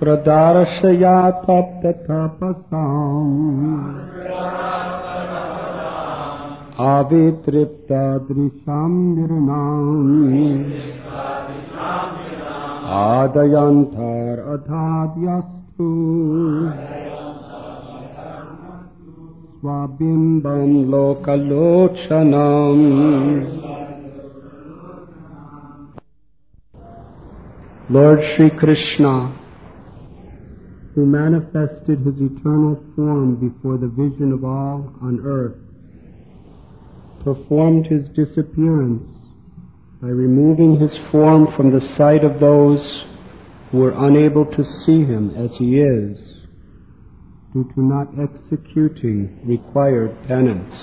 Pradarshaya tapta tapasam avitripta drisham nirnam adayantar adhadyastu swabimbam lokalochanam. Lord Shri Krishna, who manifested his eternal form before the vision of all on earth, performed his disappearance by removing his form from the sight of those who were unable to see him as he is, due to not executing required penance.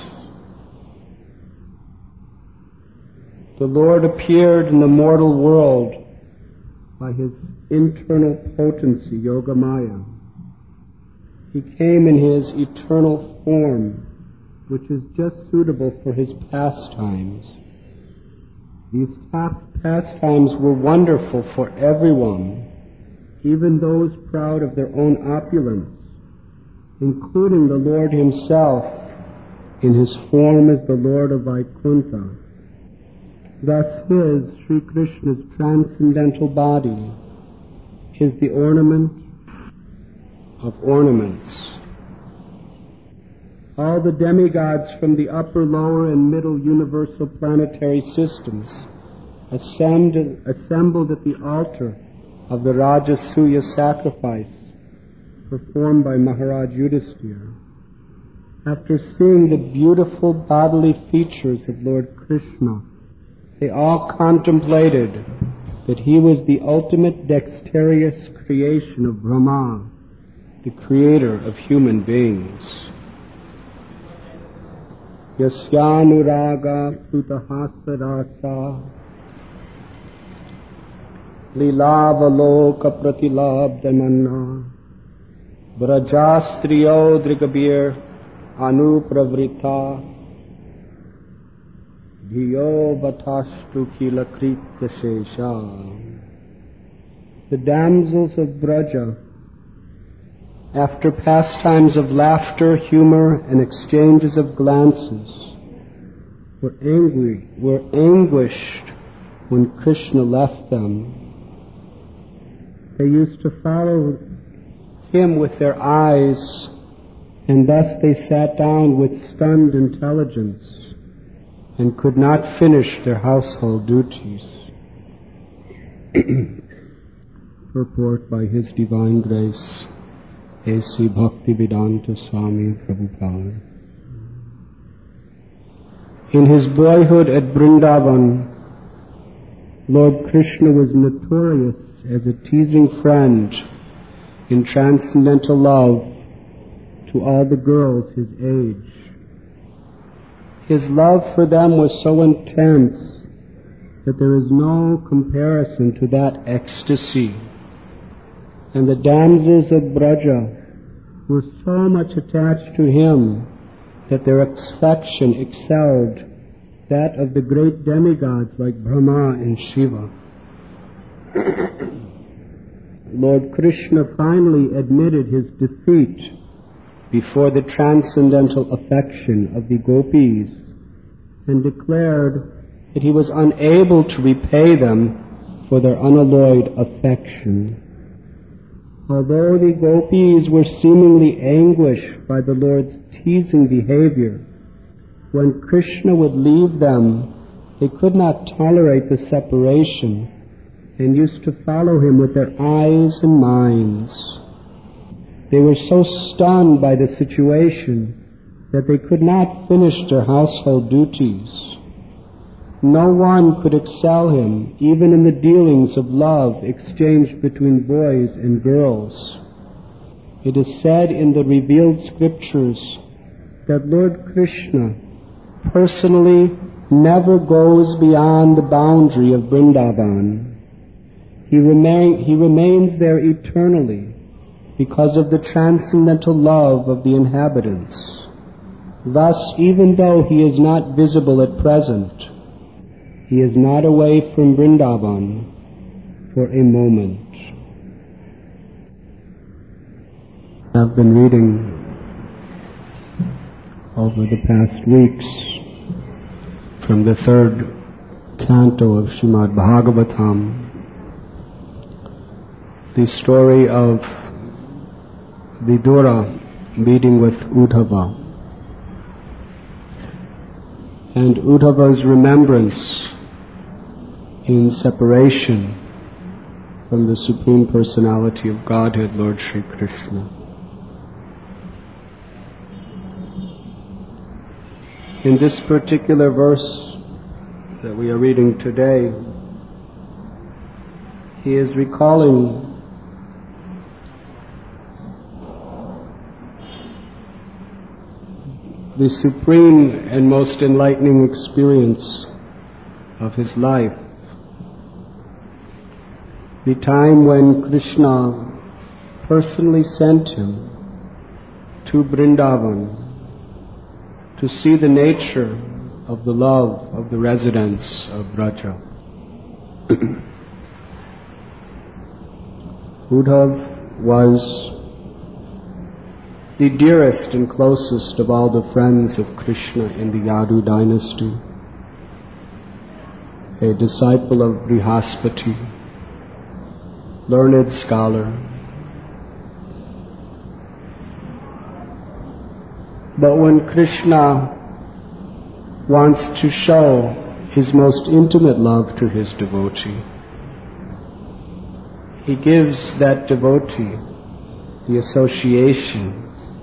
The Lord appeared in the mortal world by his internal potency, Yogamaya. He came in his eternal form, which is just suitable for his pastimes. These pastimes were wonderful for everyone, even those proud of their own opulence, including the Lord himself in his form as the Lord of Vaikuntha. Thus his, Sri Krishna's transcendental body, is the ornament of ornaments. All the demigods from the upper, lower, and middle universal planetary systems assembled at the altar of the Rajasuya sacrifice performed by Maharaj Yudhisthira. After seeing the beautiful bodily features of Lord Krishna, they all contemplated that he was the ultimate dexterous creation of Brahma, the creator of human beings. Yasyanuraga prutahasarasa lilavaloka pratilabdhamanna brajastriyo drigabir anupravrita dhiyo vatashtu kilakritya shesha. The damsels of Braja, after pastimes of laughter, humor, and exchanges of glances, were anguished when Krishna left them. They used to follow him with their eyes, and thus they sat down with stunned intelligence and could not finish their household duties. Purport by His Divine Grace, A.C. Bhaktivedanta Swami Prabhupada. In his boyhood at Vrindavan, Lord Krishna was notorious as a teasing friend in transcendental love to all the girls his age. His love for them was so intense that there is no comparison to that ecstasy. And the damsels of Braja were so much attached to him that their affection excelled that of the great demigods like Brahma and Shiva. Lord Krishna finally admitted his defeat before the transcendental affection of the gopis and declared that he was unable to repay them for their unalloyed affection. Although the gopis were seemingly anguished by the Lord's teasing behavior, when Krishna would leave them, they could not tolerate the separation and used to follow him with their eyes and minds. They were so stunned by the situation that they could not finish their household duties. No one could excel him, even in the dealings of love exchanged between boys and girls. It is said in the revealed scriptures that Lord Krishna personally never goes beyond the boundary of Vrindavan. He remains there eternally because of the transcendental love of the inhabitants. Thus, even though he is not visible at present, he is not away from Vrindavan for a moment. I've been reading over the past weeks from the third canto of Srimad Bhagavatam the story of Vidura meeting with Uddhava and Uddhava's remembrance in separation from the Supreme Personality of Godhead, Lord Shri Krishna. In this particular verse that we are reading today, he is recalling the supreme and most enlightening experience of his life. The time when Krishna personally sent him to Vrindavan to see the nature of the love of the residents of Vraja. Uddhav was the dearest and closest of all the friends of Krishna in the Yadu dynasty, a disciple of Brihaspati, learned scholar. But when Krishna wants to show his most intimate love to his devotee, he gives that devotee the association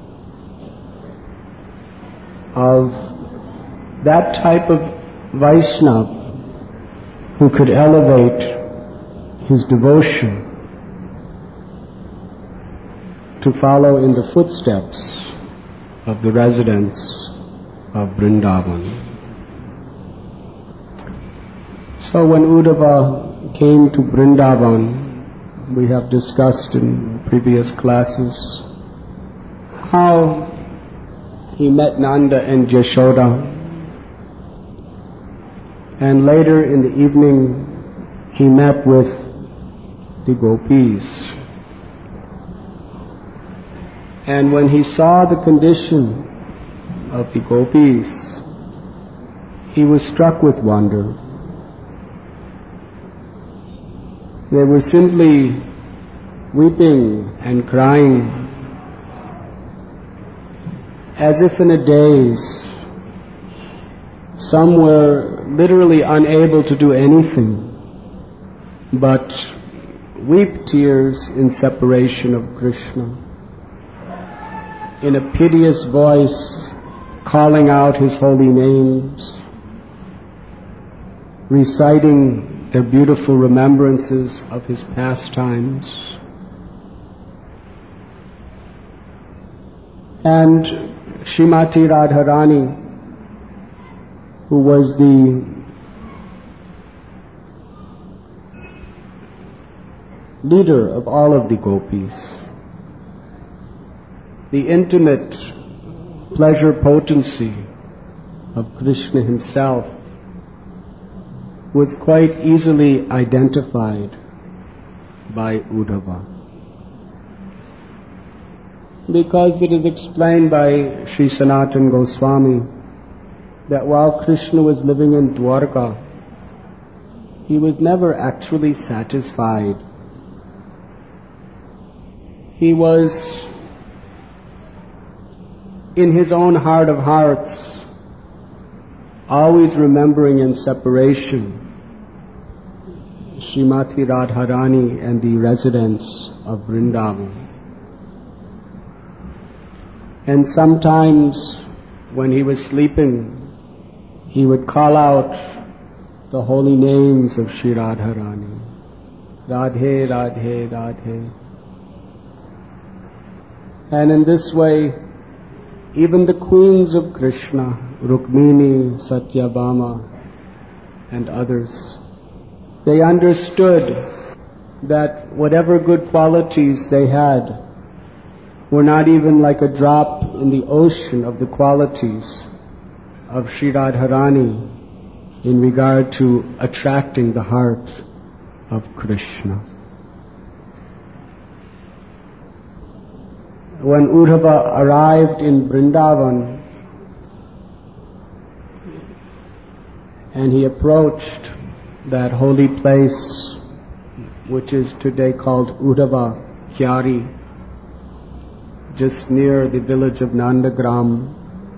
of that type of Vaishnava who could elevate his devotion to follow in the footsteps of the residents of Vrindavan. So when Uddhava came to Vrindavan, we have discussed in previous classes how he met Nanda and Yashoda, and later in the evening he met with the gopis. And when he saw the condition of the gopis, he was struck with wonder. They were simply weeping and crying as if in a daze. Some were literally unable to do anything but weep tears in separation of Krishna, in a piteous voice calling out his holy names, reciting their beautiful remembrances of his pastimes. And Srimati Radharani, who was the leader of all of the gopis, the intimate pleasure potency of Krishna himself, was quite easily identified by Uddhava. Because it is explained by Sri Sanatana Goswami that while Krishna was living in Dwarka, he was never actually satisfied. He was, in his own heart of hearts, always remembering in separation Srimati Radharani and the residents of Vrindavan. And sometimes when he was sleeping, he would call out the holy names of Sri Radharani. Radhe, Radhe, Radhe. And in this way, even the queens of Krishna, Rukmini, Satyabhama, and others, they understood that whatever good qualities they had were not even like a drop in the ocean of the qualities of Sri Radharani in regard to attracting the heart of Krishna. when Uddhava arrived in Vrindavan and he approached that holy place which is today called Uddhava Kyari, just near the village of Nandagram,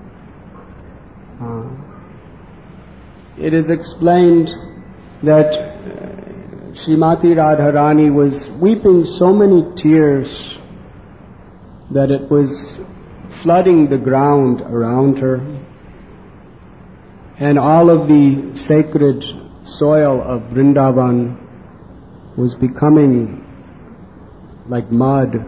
it is explained that Srimati Radharani was weeping so many tears that it was flooding the ground around her, and all of the sacred soil of Vrindavan was becoming like mud.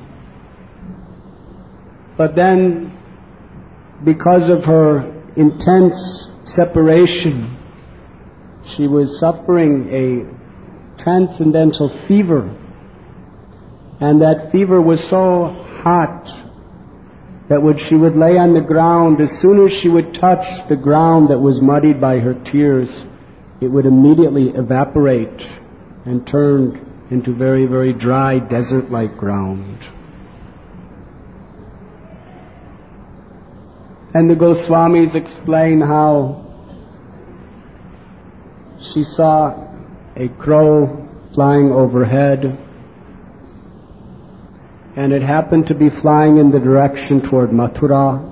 But then, because of her intense separation, she was suffering a transcendental fever, and that fever was so hot that when she would lay on the ground, as soon as she would touch the ground that was muddied by her tears, it would immediately evaporate and turn into very, very dry, desert-like ground. And the Goswamis explain how she saw a crow flying overhead, and it happened to be flying in the direction toward Mathura.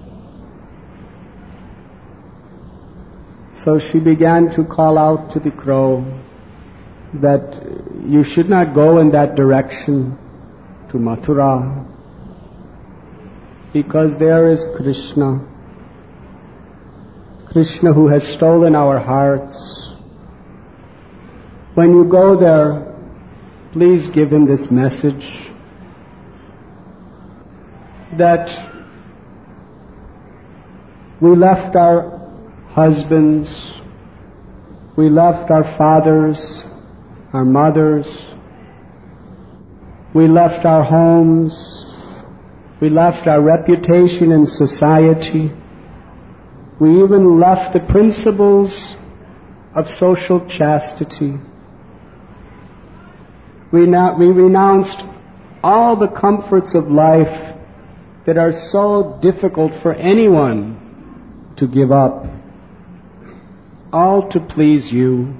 So she began to call out to the crow that you should not go in that direction to Mathura, because there is Krishna. Krishna who has stolen our hearts. When you go there, please give him this message that we left our husbands, we left our fathers, our mothers, we left our homes, we left our reputation in society, we even left the principles of social chastity. We renounced all the comforts of life that are so difficult for anyone to give up, all to please you.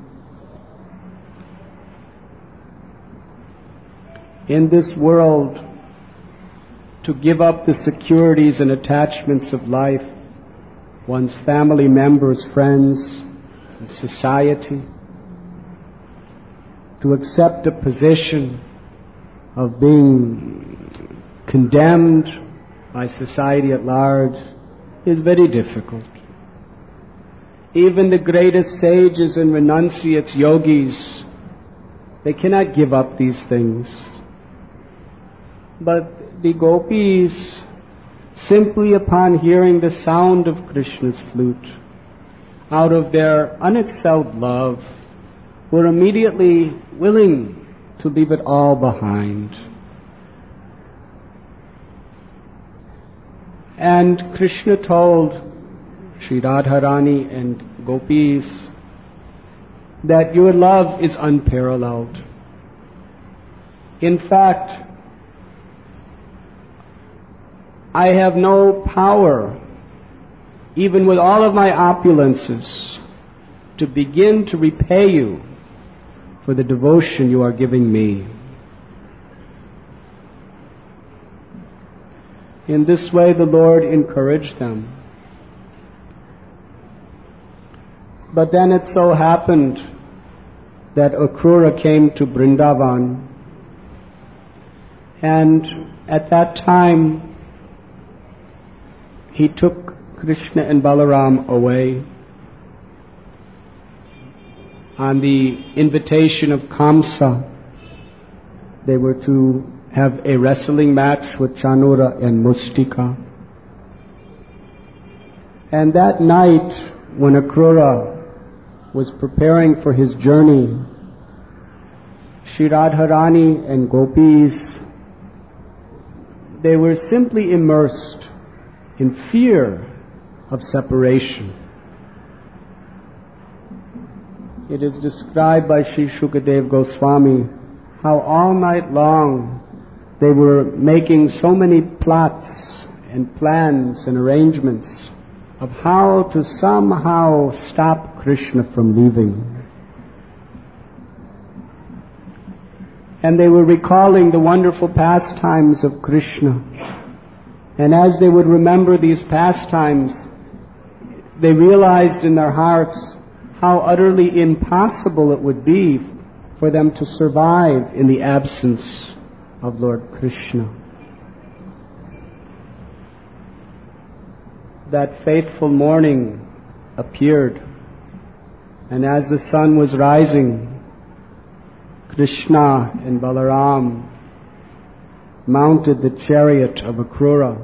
In this world, to give up the securities and attachments of life, one's family members, friends, and society, to accept a position of being condemned by society at large is very difficult. Even the greatest sages and renunciates, yogis, they cannot give up these things. But the gopis, simply upon hearing the sound of Krishna's flute, out of their unexcelled love, were immediately willing to leave it all behind. And Krishna told Sri Radharani and gopis that your love is unparalleled. In fact, I have no power, even with all of my opulences, to begin to repay you for the devotion you are giving me. In this way, the Lord encouraged them. But then it so happened that Akrura came to Vrindavan, and at that time he took Krishna and Balaram away on the invitation of Kamsa. They were to have a wrestling match with Chanura and Mustika. And that night, when Akrura was preparing for his journey, Sri Radharani and gopis, they were simply immersed in fear of separation. It is described by Sri Shukadev Goswami how all night long They were making so many plots and plans and arrangements of how to somehow stop Krishna from leaving. And they were recalling the wonderful pastimes of Krishna. And as they would remember these pastimes, they realized in their hearts how utterly impossible it would be for them to survive in the absence of Lord Krishna. That faithful morning appeared, and as the sun was rising, Krishna and Balaram mounted the chariot of Akrura,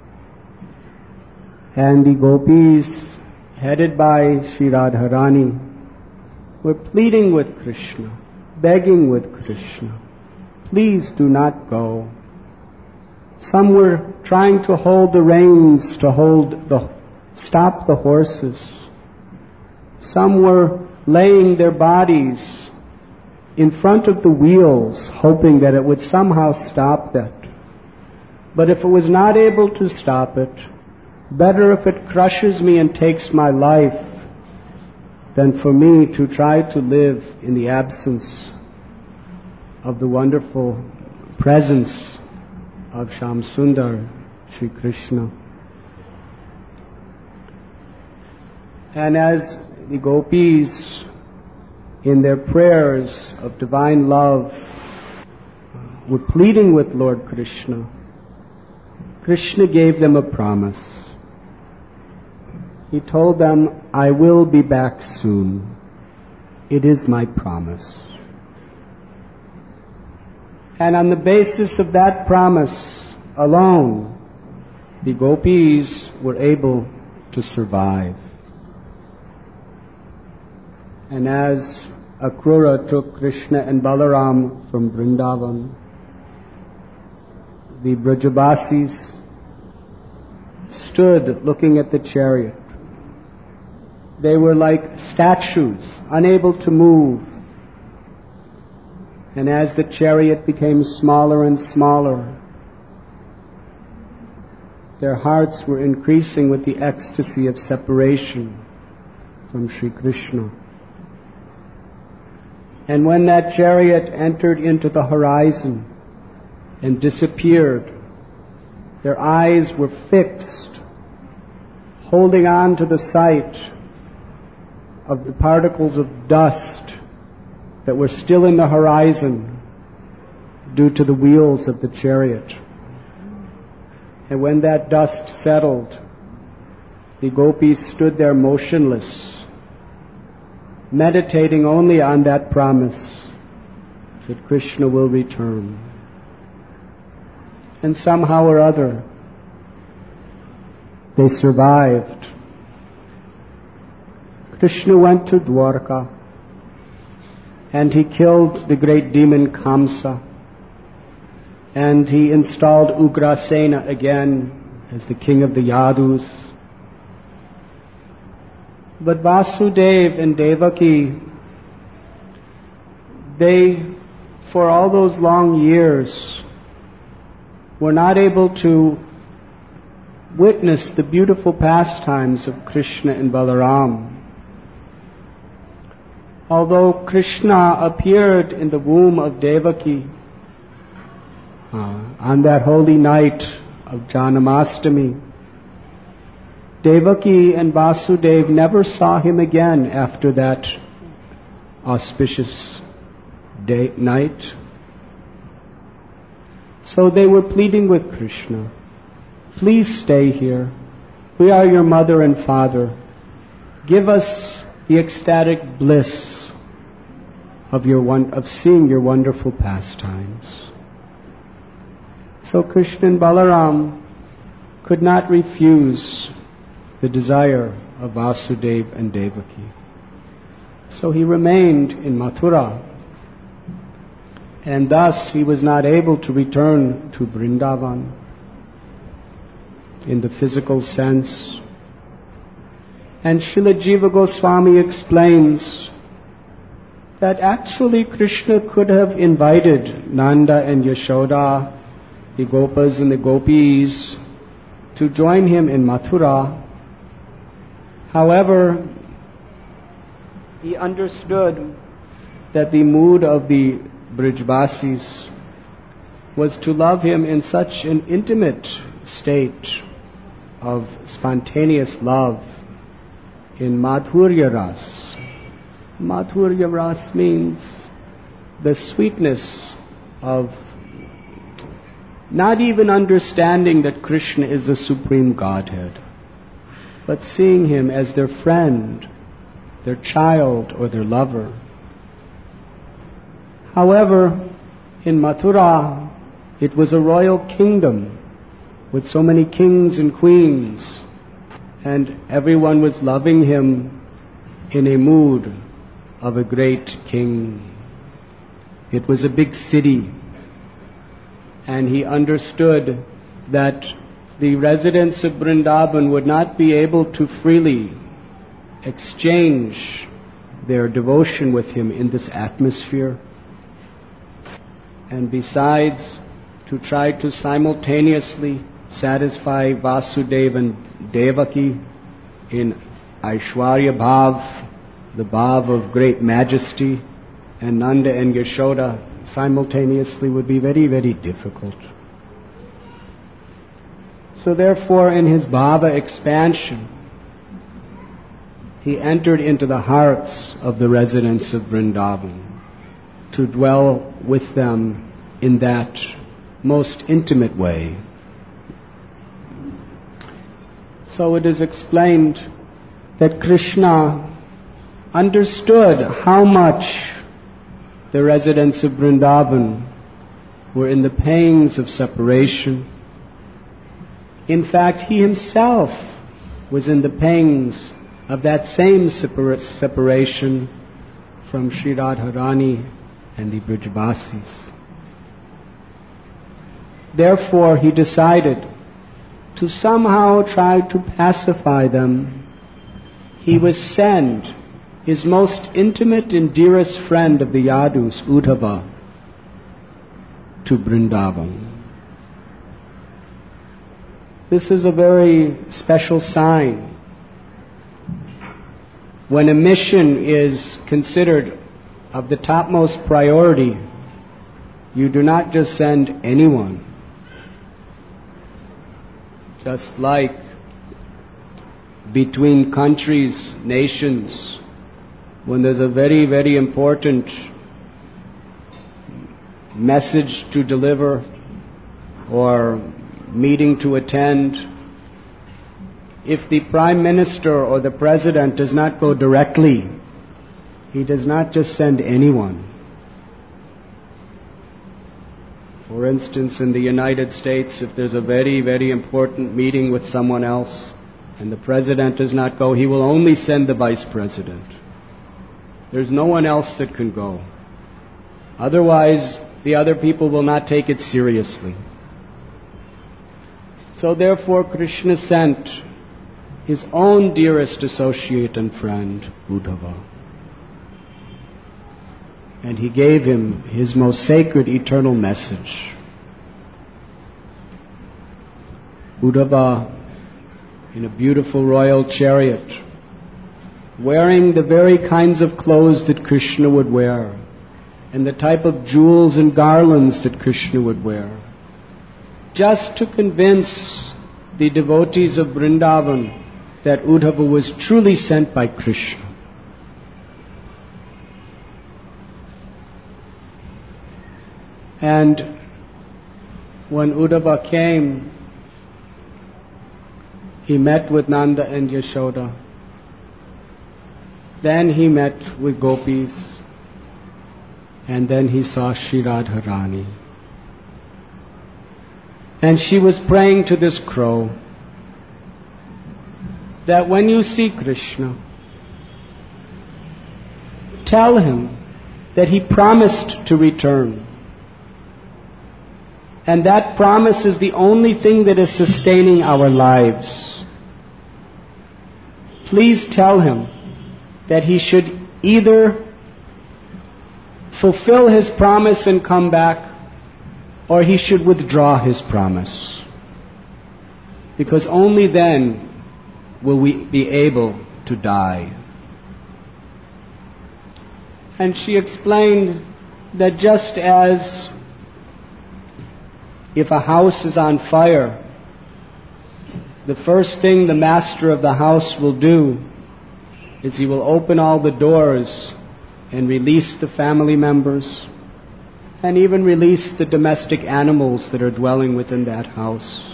and the gopis, headed by Sri Radharani, were pleading with Krishna, begging with Krishna, please do not go. Some were trying to hold the reins, to stop the horses. Some were laying their bodies in front of the wheels, hoping that it would somehow stop that. But if it was not able to stop it, better if it crushes me and takes my life than for me to try to live in the absence of the wonderful presence of Shyamsundar, Sri Krishna. And as the gopis, in their prayers of divine love, were pleading with Lord Krishna, Krishna gave them a promise. He told them, I will be back soon. It is my promise. And on the basis of that promise alone, the gopis were able to survive. And as Akrura took Krishna and Balaram from Vrindavan, the Brajabasis stood looking at the chariot. They were like statues, unable to move. And as the chariot became smaller and smaller, their hearts were increasing with the ecstasy of separation from Sri Krishna. And when that chariot entered into the horizon and disappeared, their eyes were fixed, holding on to the sight of the particles of dust that were still in the horizon due to the wheels of the chariot. And when that dust settled, the gopis stood there motionless, meditating only on that promise that Krishna will return. And somehow or other, they survived. Krishna went to Dwarka, and he killed the great demon Kamsa, and he installed Ugrasena again as the king of the Yadus. But Vasudeva and Devaki, they, for all those long years, were not able to witness the beautiful pastimes of Krishna and Balaram. Although Krishna appeared in the womb of Devaki on that holy night of Janamastami, Devaki and Vasudeva never saw him again after that auspicious night. So they were pleading with Krishna, please stay here. We are your mother and father. Give us the ecstatic bliss of seeing your wonderful pastimes. So Krishna and Balaram could not refuse the desire of Vasudeva and Devaki. So he remained in Mathura, and thus he was not able to return to Vrindavan in the physical sense. And Srila Jiva Goswami explains that actually Krishna could have invited Nanda and Yashoda the Gopas and the Gopis to join him in Mathura. However, he understood that the mood of the Brijvasis was to love him in such an intimate state of spontaneous love in Madhurya Ras. Madhurya Ras means the sweetness of not even understanding that Krishna is the Supreme Godhead, but seeing him as their friend, their child, or their lover. However, in Mathura, it was a royal kingdom with so many kings and queens, and everyone was loving him in a mood of a great king. It was a big city, and he understood that the residents of Vrindavan would not be able to freely exchange their devotion with him in this atmosphere. And besides, to try to simultaneously satisfy Vasudeva and Devaki in Aishwarya Bhav, the Bhav of great majesty, and Nanda and Yashoda simultaneously would be very, very difficult. So therefore, in his Bhava expansion, he entered into the hearts of the residents of Vrindavan to dwell with them in that most intimate way. So it is explained that Krishna understood how much the residents of Vrindavan were in the pangs of separation. In fact, he himself was in the pangs of that same separation from Sri Radharani and the Brijvasis. Therefore, he decided to somehow try to pacify them. He would send his most intimate and dearest friend of the Yadus, Uddhava, to Vrindavan. This is a very special sign. When a mission is considered of the topmost priority, you do not just send anyone. Just like between countries, nations, when there's a very, very important message to deliver or meeting to attend, if the Prime Minister or the President does not go directly, he does not just send anyone. For instance, in the United States, if there's a very, very important meeting with someone else and the President does not go, he will only send the Vice President. There's no one else that can go. Otherwise, the other people will not take it seriously. So therefore, Krishna sent his own dearest associate and friend, Uddhava. And he gave him his most sacred eternal message. Uddhava, in a beautiful royal chariot, wearing the very kinds of clothes that Krishna would wear, and the type of jewels and garlands that Krishna would wear, just to convince the devotees of Vrindavan that Uddhava was truly sent by Krishna. And when Uddhava came, he met with Nanda and Yashoda. Then he met with gopis. And then he saw Sri Radharani. And she was praying to this crow that when you see Krishna, tell him that he promised to return. And that promise is the only thing that is sustaining our lives. Please tell him that he should either fulfill his promise and come back, or he should withdraw his promise. Because only then will we be able to die. And she explained that just as if a house is on fire, the first thing the master of the house will do is he will open all the doors and release the family members and even release the domestic animals that are dwelling within that house.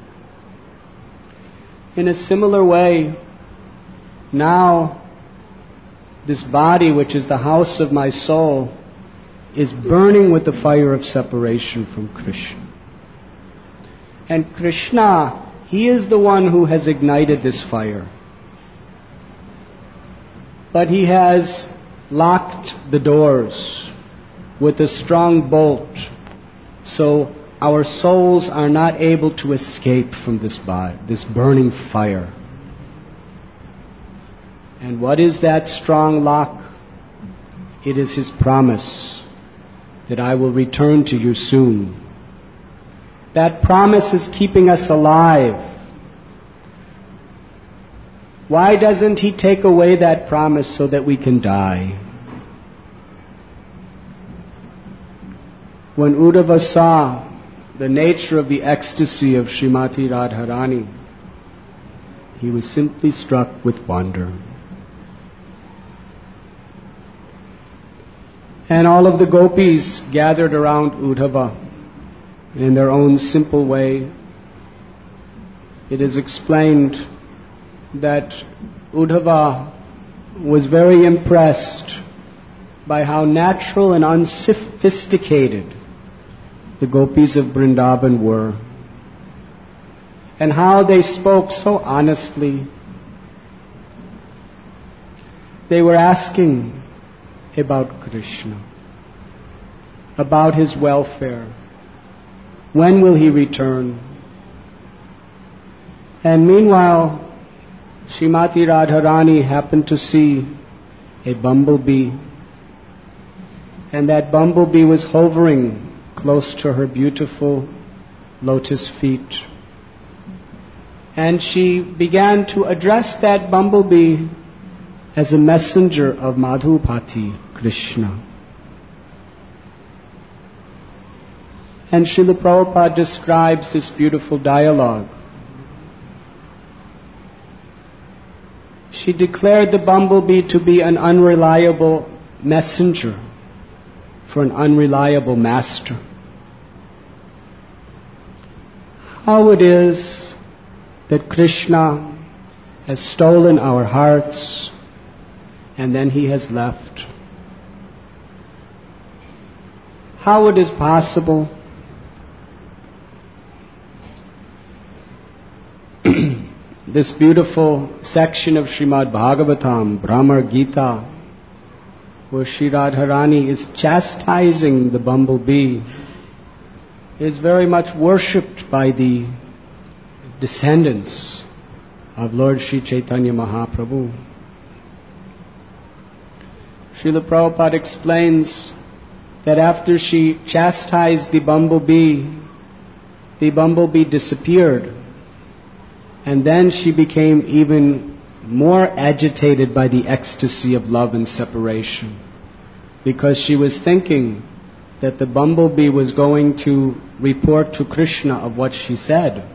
In a similar way, now this body, which is the house of my soul, is burning with the fire of separation from Krishna. And Krishna, He is the one who has ignited this fire. But He has locked the doors with a strong bolt, so our souls are not able to escape from this burning fire. And what is that strong lock? It is His promise that I will return to you soon. That promise is keeping us alive. Why doesn't He take away that promise so that we can die? When Uddhava saw the nature of the ecstasy of Srimati Radharani, he was simply struck with wonder. And all of the gopis gathered around Uddhava in their own simple way. It is explained that Uddhava was very impressed by how natural and unsophisticated the gopis of Vrindavan were, and how they spoke so honestly. They were asking about Krishna, about His welfare. When will He return? And meanwhile, Srimati Radharani happened to see a bumblebee, and that bumblebee was hovering close to her beautiful lotus feet. And she began to address that bumblebee as a messenger of Madhupati, Krishna. And Srila Prabhupada describes this beautiful dialogue. She declared the bumblebee to be an unreliable messenger for an unreliable master. How it is that Krishna has stolen our hearts and then He has left. How it is possible this beautiful section of Srimad Bhagavatam, Brahmar Gita, where Sri Radharani is chastising the bumblebee, is very much worshipped by the descendants of Lord Sri Chaitanya Mahaprabhu. Srila Prabhupada explains that after she chastised the bumblebee disappeared, and then she became even more agitated by the ecstasy of love and separation, because she was thinking that the bumblebee was going to report to Krishna of what she said.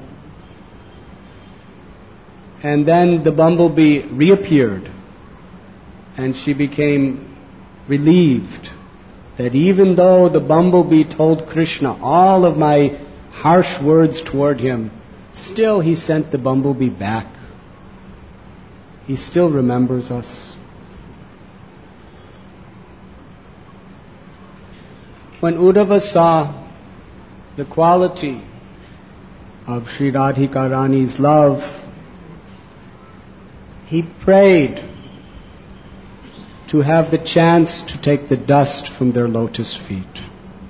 And then the bumblebee reappeared, and she became relieved that even though the bumblebee told Krishna all of my harsh words toward him, still he sent the bumblebee back. He still remembers us. When Uddhava saw the quality of Sri Radhika Rani's love, he prayed to have the chance to take the dust from their lotus feet.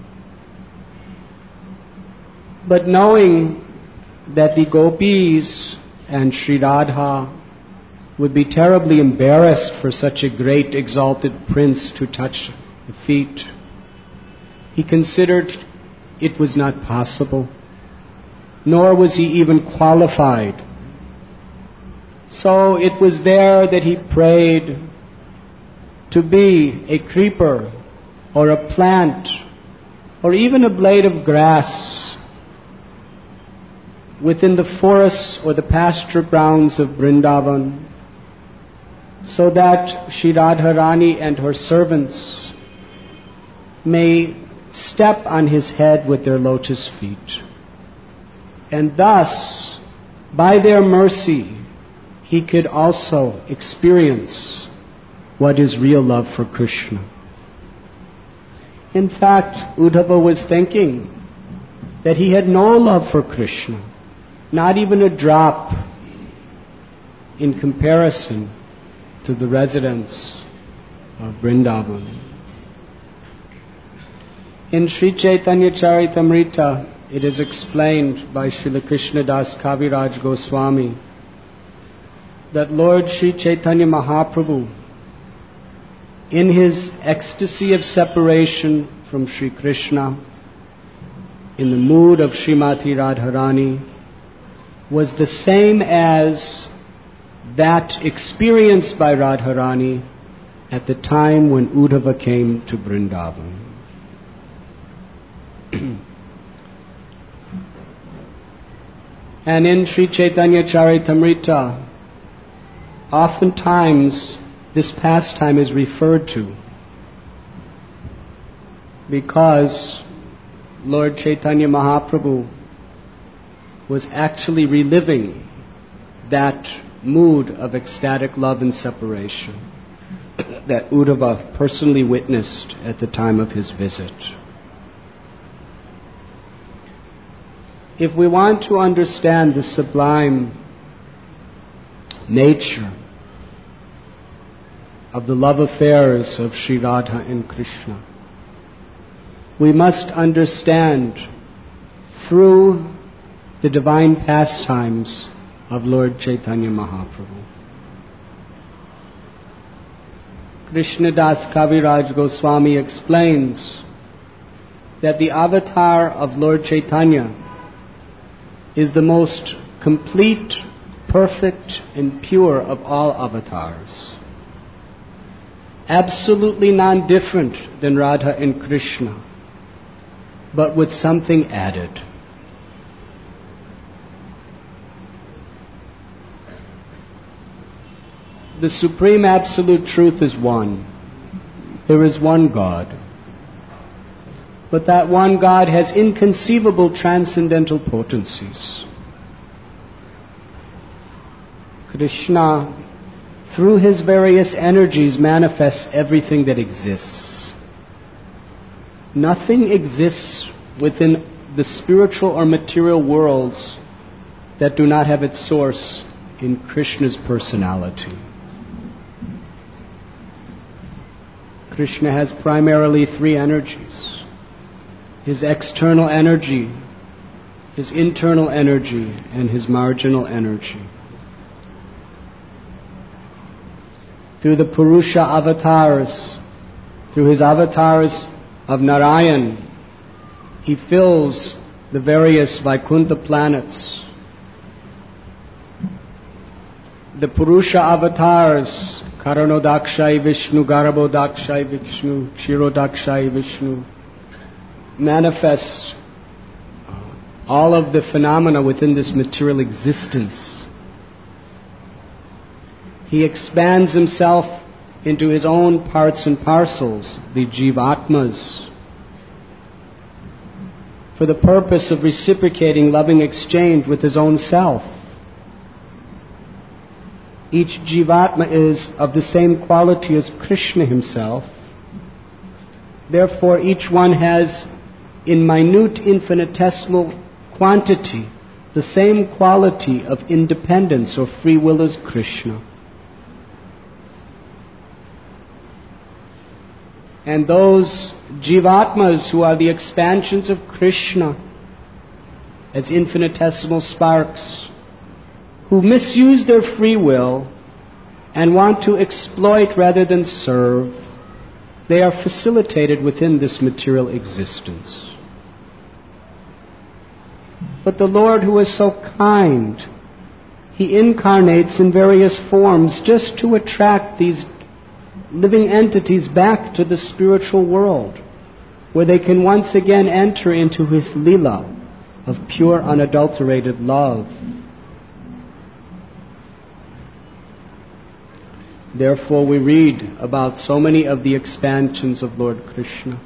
But knowing that the gopis and Sri Radha would be terribly embarrassed for such a great exalted prince to touch the feet, he considered it was not possible, nor was he even qualified. So it was there that he prayed to be a creeper or a plant or even a blade of grass within the forests or the pasture grounds of Vrindavan, so that Shri Radharani and her servants may step on his head with their lotus feet. And thus, by their mercy, he could also experience what is real love for Krishna. In fact, Uddhava was thinking that he had no love for Krishna, not even a drop in comparison to the residents of Vrindavan. In Sri Chaitanya Charitamrita, it is explained by Srila Krishnadas Kaviraj Goswami that Lord Sri Chaitanya Mahaprabhu, in his ecstasy of separation from Sri Krishna, in the mood of Srimati Radharani, was the same as that experienced by Radharani at the time when Uddhava came to Vrindavan. And in Sri Chaitanya Charitamrita, oftentimes this pastime is referred to because Lord Chaitanya Mahaprabhu was actually reliving that mood of ecstatic love and separation that Uddhava personally witnessed at the time of his visit. If we want to understand the sublime nature of the love affairs of Sri Radha and Krishna, we must understand through the divine pastimes of Lord Chaitanya Mahaprabhu. Krishnadas Kaviraj Goswami explains that the avatar of Lord Chaitanya is the most complete, perfect, and pure of all avatars. Absolutely non-different than Radha and Krishna, but with something added. The Supreme Absolute Truth is one. There is one God. But that one God has inconceivable transcendental potencies. Krishna, through his various energies, manifests everything that exists. Nothing exists within the spiritual or material worlds that do not have its source in Krishna's personality. Krishna has primarily three energies: his external energy, his internal energy, and his marginal energy. Through the Purusha avatars, through his avatars of Narayan, he fills the various Vaikuntha planets. The Purusha avatars, Karanodakshai Vishnu, Garabodakshai Vishnu, Kshirodakshai Vishnu, manifest all of the phenomena within this material existence. He expands himself into his own parts and parcels, the Jivatmas, for the purpose of reciprocating loving exchange with his own self. Each Jivatma is of the same quality as Krishna himself. Therefore, each one has, in minute infinitesimal quantity, the same quality of independence or free will as Krishna. And those Jivatmas who are the expansions of Krishna as infinitesimal sparks, who misuse their free will and want to exploit rather than serve, they are facilitated within this material existence. But the Lord, who is so kind, He incarnates in various forms just to attract these living entities back to the spiritual world, where they can once again enter into His Leela of pure, unadulterated love. Therefore, we read about so many of the expansions of Lord Krishna.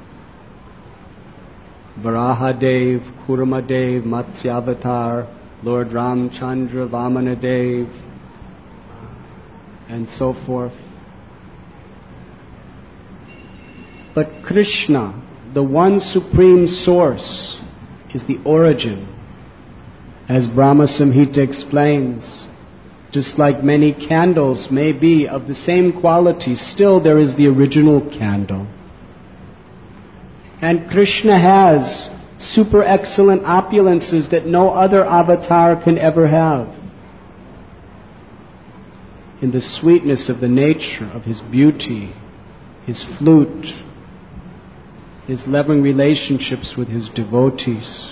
Varahadev, Kurmadev, Matsyavatar, Lord Ramchandra, Vamanadev, and so forth. But Krishna, the one supreme source, is the origin. As Brahma Samhita explains, just like many candles may be of the same quality, still there is the original candle. And Krishna has super excellent opulences that no other avatar can ever have. In the sweetness of the nature of His beauty, His flute, His loving relationships with His devotees.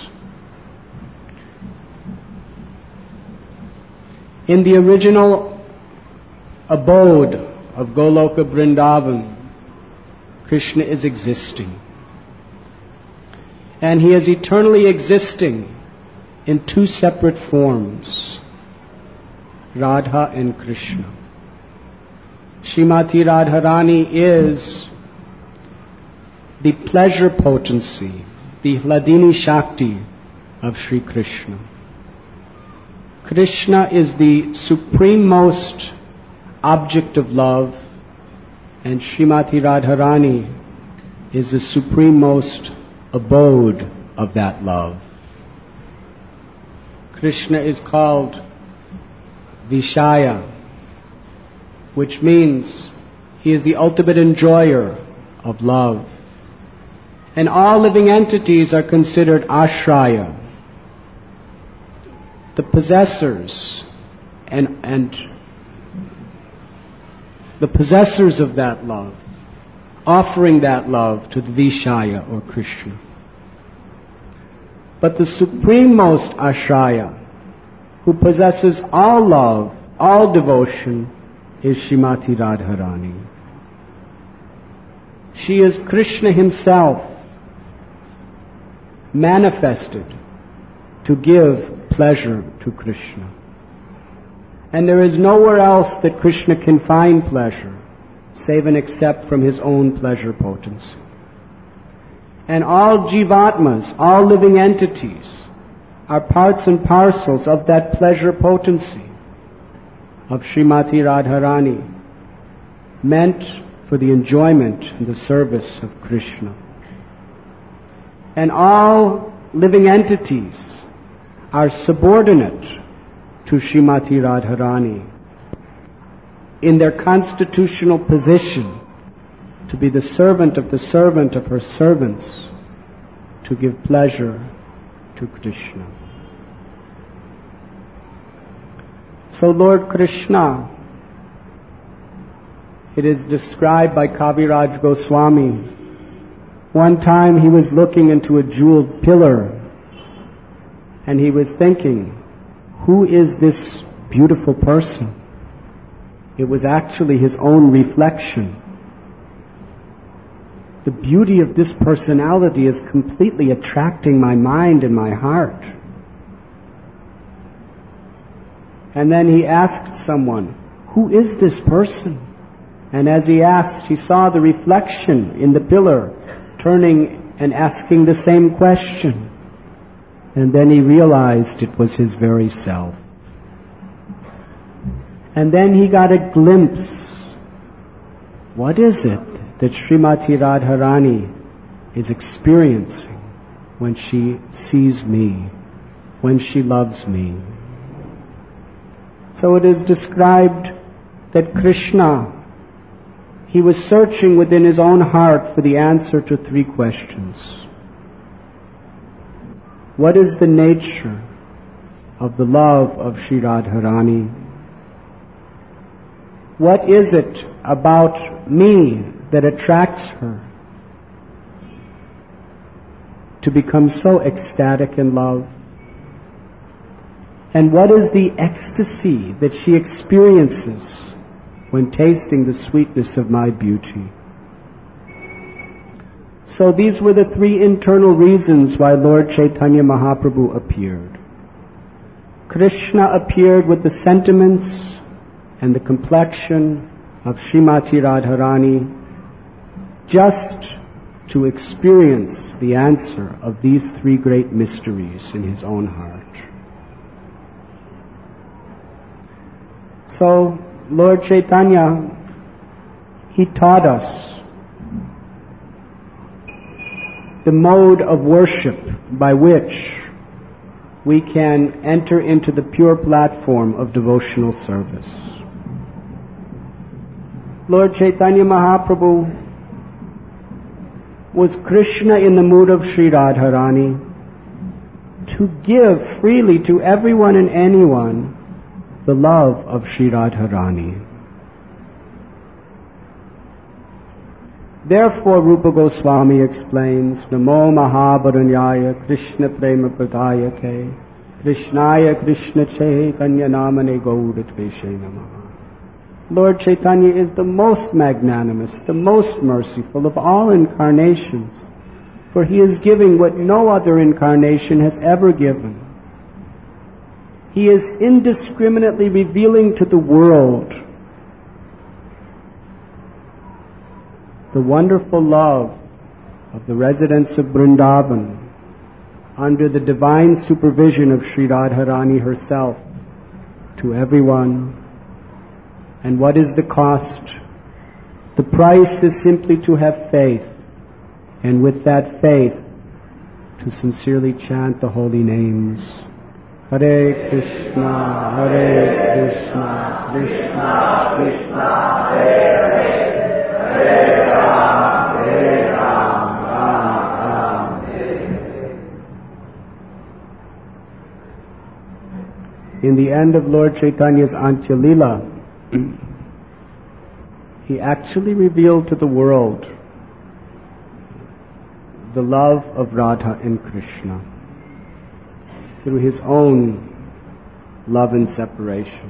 In the original abode of Goloka Vrindavan, Krishna is existing. And He is eternally existing in two separate forms, Radha and Krishna. Srimati Radharani is the pleasure potency, the Hladini Shakti of Sri Krishna. Krishna is the suprememost object of love, and Srimati Radharani is the suprememost abode of that love. Krishna is called Vishaya, which means He is the ultimate enjoyer of love. And all living entities are considered ashraya, the possessors and the possessors of that love, offering that love to the Vishaya or Krishna. But the suprememost ashraya, who possesses all love, all devotion, is Srimati Radharani. She is Krishna Himself, manifested to give pleasure to Krishna. And there is nowhere else that Krishna can find pleasure, save and except from His own pleasure potency. And all jivatmas, all living entities, are parts and parcels of that pleasure potency of Srimati Radharani, meant for the enjoyment and the service of Krishna. And all living entities are subordinate to Srimati Radharani in their constitutional position to be the servant of her servants, to give pleasure to Krishna. So Lord Krishna, it is described by Kaviraj Goswami, one time he was looking into a jeweled pillar and he was thinking, who is this beautiful person? It was actually his own reflection. The beauty of this personality is completely attracting my mind and my heart. And then he asked someone, who is this person? And as he asked, he saw the reflection in the pillar, turning and asking the same question. And then he realized it was his very self. And then he got a glimpse. What is it that Srimati Radharani is experiencing when she sees me, when she loves me? So it is described that Krishna, he was searching within his own heart for the answer to three questions. What is the nature of the love of Sri Radharani? What is it about me that attracts her to become so ecstatic in love? And what is the ecstasy that she experiences when tasting the sweetness of my beauty? So these were the three internal reasons why Lord Chaitanya Mahaprabhu appeared. Krishna appeared with the sentiments and the complexion of Srimati Radharani just to experience the answer of these three great mysteries in his own heart. So, Lord Chaitanya, he taught us the mode of worship by which we can enter into the pure platform of devotional service. Lord Chaitanya Mahaprabhu was Krishna in the mood of Sri Radharani to give freely to everyone and anyone the love of Sri Radharani. Therefore, Rupa Goswami explains, Namo Mahabharanyaya Krishna Prema Pradayake Krishnaya Krishna Chaitanya Namane Gaudatreshe Namaha. Lord Chaitanya is the most magnanimous, the most merciful of all incarnations, for he is giving what no other incarnation has ever given. He is indiscriminately revealing to the world the wonderful love of the residents of Vrindavan under the divine supervision of Sri Radharani herself to everyone. And what is the cost? The price is simply to have faith, and with that faith to sincerely chant the holy names. Hare Krishna, Hare Krishna, Krishna Krishna, Hare Hare, Hare Ram, Hare Ram, Ram Ram, Hare. In the end of Lord Chaitanya's Antya Lila, he actually revealed to the world the love of Radha and Krishna through his own love and separation.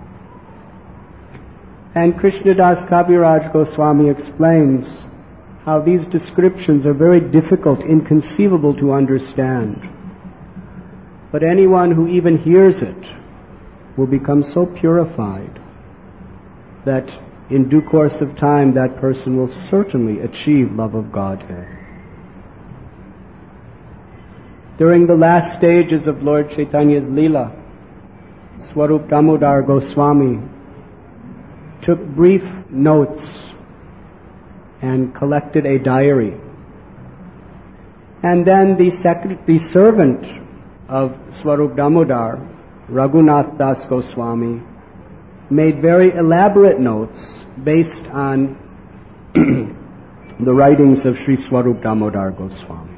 And Krishnadas Kaviraj Goswami explains how these descriptions are very difficult, inconceivable to understand. But anyone who even hears it will become so purified that in due course of time that person will certainly achieve love of Godhead. During the last stages of Lord Chaitanya's Leela, Swarup Damodar Goswami took brief notes and collected a diary. And then the servant of Swarup Damodar, Raghunath Das Goswami, made very elaborate notes based on the writings of Sri Swarup Damodar Goswami.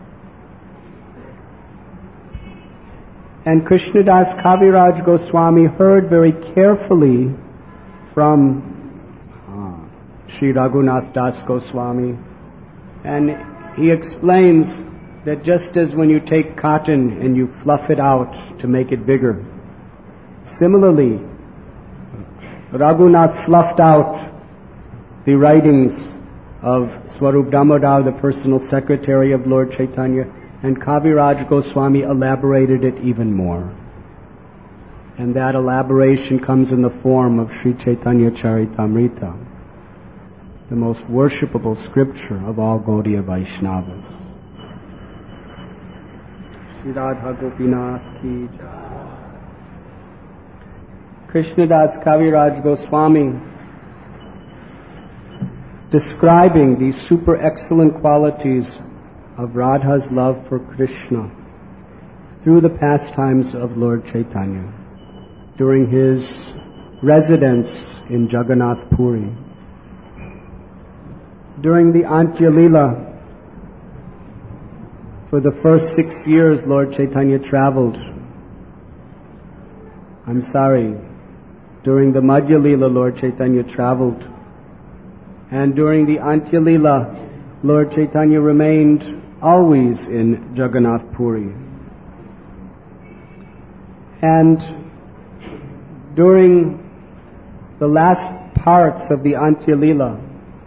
And Krishnadas Kaviraj Goswami heard very carefully from Sri Raghunath Das Goswami, and he explains that just as when you take cotton and you fluff it out to make it bigger, similarly Raghunath fluffed out the writings of Swarup Damodar, the personal secretary of Lord Chaitanya, and Kaviraj Goswami elaborated it even more. And that elaboration comes in the form of Sri Chaitanya Charitamrita, the most worshipable scripture of all Gaudiya Vaishnavas. Shri Radha Gopinath Ki Jai. Krishnadas Kaviraj Goswami, describing these super excellent qualities of Radha's love for Krishna through the pastimes of Lord Chaitanya during his residence in Jagannath Puri. During the Antya Lila, for the first 6 years Lord Chaitanya traveled. During the Madhya Lila, Lord Chaitanya traveled. And during the Antya Lila, Lord Chaitanya remained always in Jagannath Puri. And during the last parts of the Antya Lila,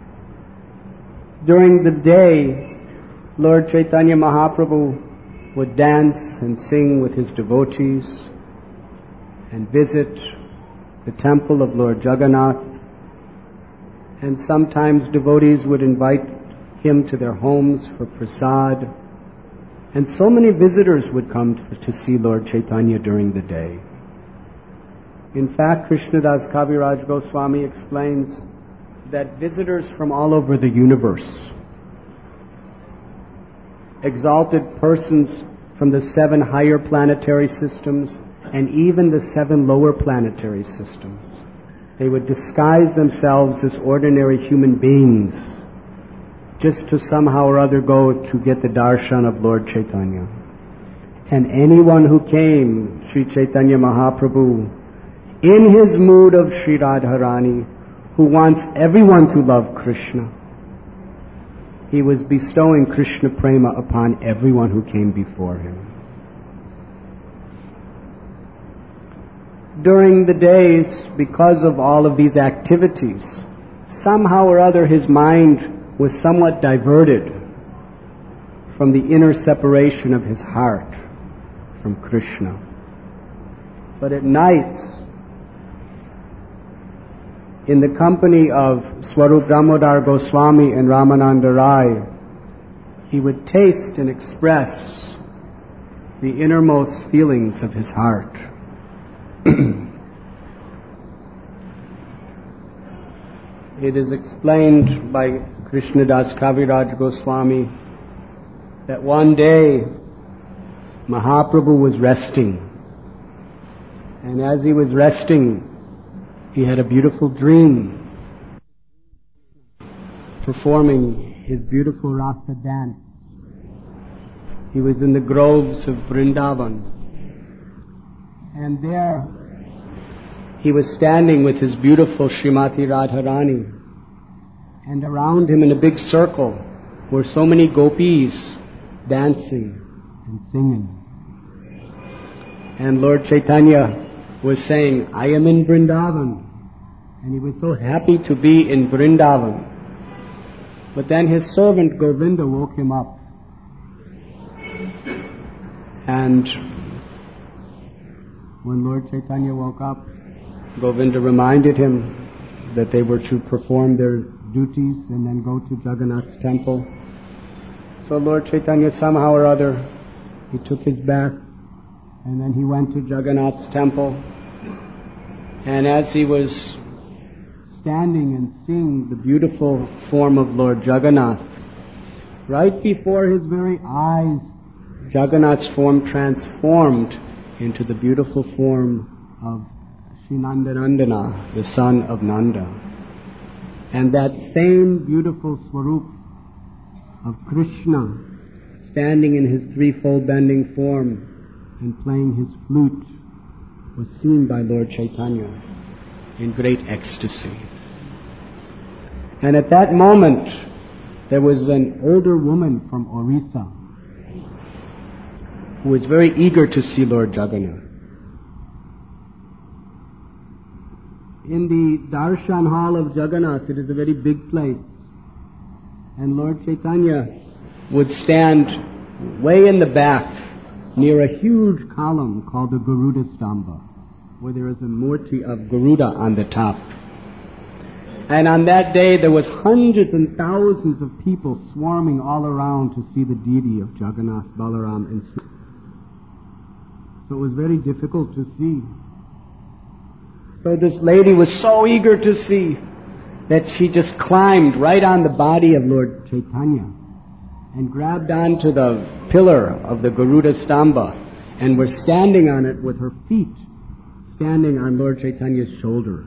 during the day, Lord Chaitanya Mahaprabhu would dance and sing with his devotees and visit the temple of Lord Jagannath, and sometimes devotees would invite him to their homes for prasad, and so many visitors would come to see Lord Chaitanya during the day. In fact, Krishnadas Kaviraj Goswami explains that visitors from all over the universe, exalted persons from the 7 higher planetary systems and even the 7 lower planetary systems, they would disguise themselves as ordinary human beings just to somehow or other go to get the darshan of Lord Chaitanya. And anyone who came, Sri Chaitanya Mahaprabhu, in his mood of Sri Radharani, who wants everyone to love Krishna, he was bestowing Krishna prema upon everyone who came before him. During the days, because of all of these activities, somehow or other his mind was somewhat diverted from the inner separation of his heart from Krishna. But at nights, in the company of Swarup Damodar Goswami and Ramananda Rai, he would taste and express the innermost feelings of his heart. It is explained by Krishnadas Kaviraj Goswami that one day Mahaprabhu was resting, and as he was resting, he had a beautiful dream, performing his beautiful rasa dance. He was in the groves of Vrindavan, and there he was standing with his beautiful Srimati Radharani, and around him in a big circle were so many gopis dancing and singing. And Lord Chaitanya was saying, I am in Vrindavan. And he was so happy to be in Vrindavan. But then his servant Govinda woke him up. And when Lord Chaitanya woke up, Govinda reminded him that they were to perform their duties and then go to Jagannath's temple. So Lord Chaitanya somehow or other, he took his bath and then he went to Jagannath's temple. And as he was standing and seeing the beautiful form of Lord Jagannath, right before his very eyes, Jagannath's form transformed into the beautiful form of Sri Nandanandana, the son of Nanda. And that same beautiful Swarup of Krishna, standing in his threefold bending form and playing his flute, was seen by Lord Chaitanya in great ecstasy. And at that moment, there was an older woman from Orissa who was very eager to see Lord Jagannath. In the Darshan Hall of Jagannath, it is a very big place, and Lord Chaitanya would stand way in the back near a huge column called the Garuda Stamba, where there is a murti of Garuda on the top. And on that day, there was hundreds and thousands of people swarming all around to see the deity of Jagannath, Balaram, and Subhadra. So it was very difficult to see. So this lady was so eager to see that she just climbed right on the body of Lord Chaitanya and grabbed onto the pillar of the Garuda Stamba and was standing on it with her feet standing on Lord Chaitanya's shoulder.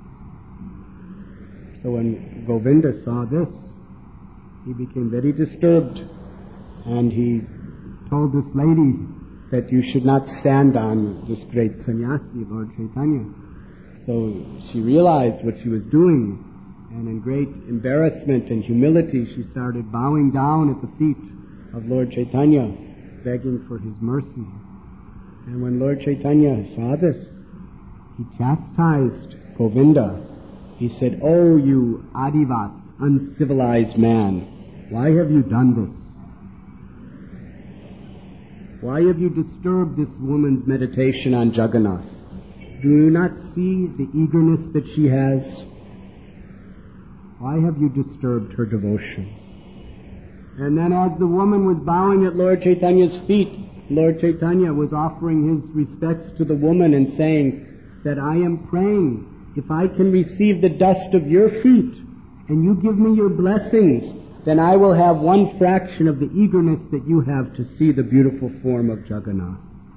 So when Govinda saw this, he became very disturbed, and he told this lady that you should not stand on this great sannyasi, Lord Chaitanya. So she realized what she was doing, and in great embarrassment and humility, she started bowing down at the feet of Lord Chaitanya, begging for his mercy. And when Lord Chaitanya saw this, he chastised Govinda. He said, "Oh, you Adivas, uncivilized man, why have you done this? Why have you disturbed this woman's meditation on Jagannath? Do you not see the eagerness that she has? Why have you disturbed her devotion?" And then as the woman was bowing at Lord Chaitanya's feet, Lord Chaitanya was offering his respects to the woman and saying that I am praying, if I can receive the dust of your feet and you give me your blessings, then I will have one fraction of the eagerness that you have to see the beautiful form of Jagannath.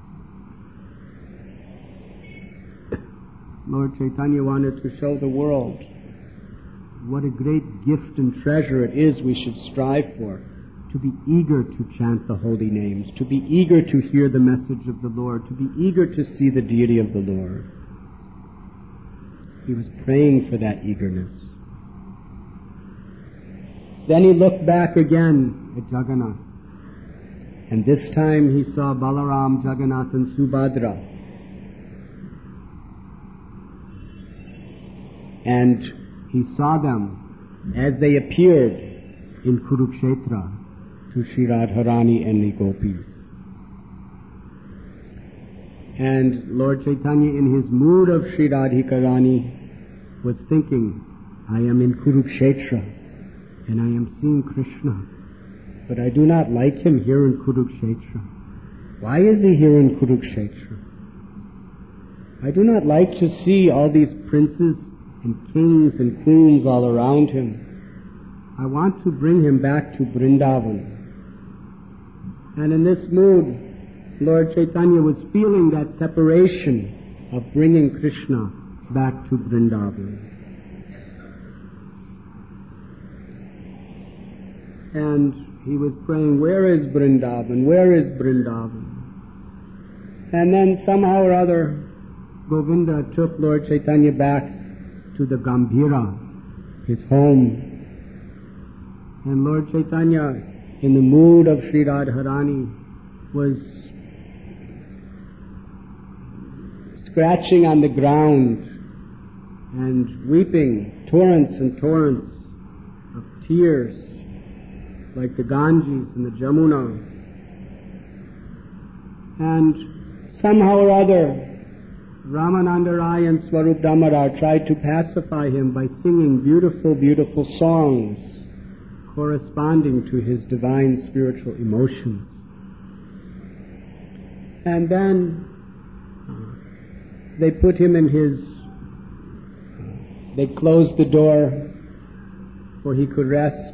Lord Chaitanya wanted to show the world what a great gift and treasure it is we should strive for, to be eager to chant the holy names, to be eager to hear the message of the Lord, to be eager to see the deity of the Lord. He was praying for that eagerness. Then he looked back again at Jagannath, and this time he saw Balaram, Jagannath and Subhadra. And he saw them as they appeared in Kurukshetra to Sri Radharani and the gopis. And Lord Chaitanya, in his mood of Sri Radhika Rani, was thinking, I am in Kurukshetra and I am seeing Krishna, but I do not like him here in Kurukshetra. Why is he here in Kurukshetra? I do not like to see all these princes and kings and queens all around him. I want to bring him back to Vrindavan. And in this mood, Lord Chaitanya was feeling that separation of bringing Krishna back to Vrindavan. And he was praying, where is Vrindavan? Where is Vrindavan? And then somehow or other, Govinda took Lord Chaitanya back to the Gambhira, his home. And Lord Chaitanya, in the mood of Sri Radharani, was scratching on the ground and weeping torrents and torrents of tears, like the Ganges and the Jamuna. And somehow or other, Ramananda Rai and Swarup Damodar tried to pacify him by singing beautiful, beautiful songs corresponding to his divine spiritual emotions. And then they put him in they closed the door for he could rest.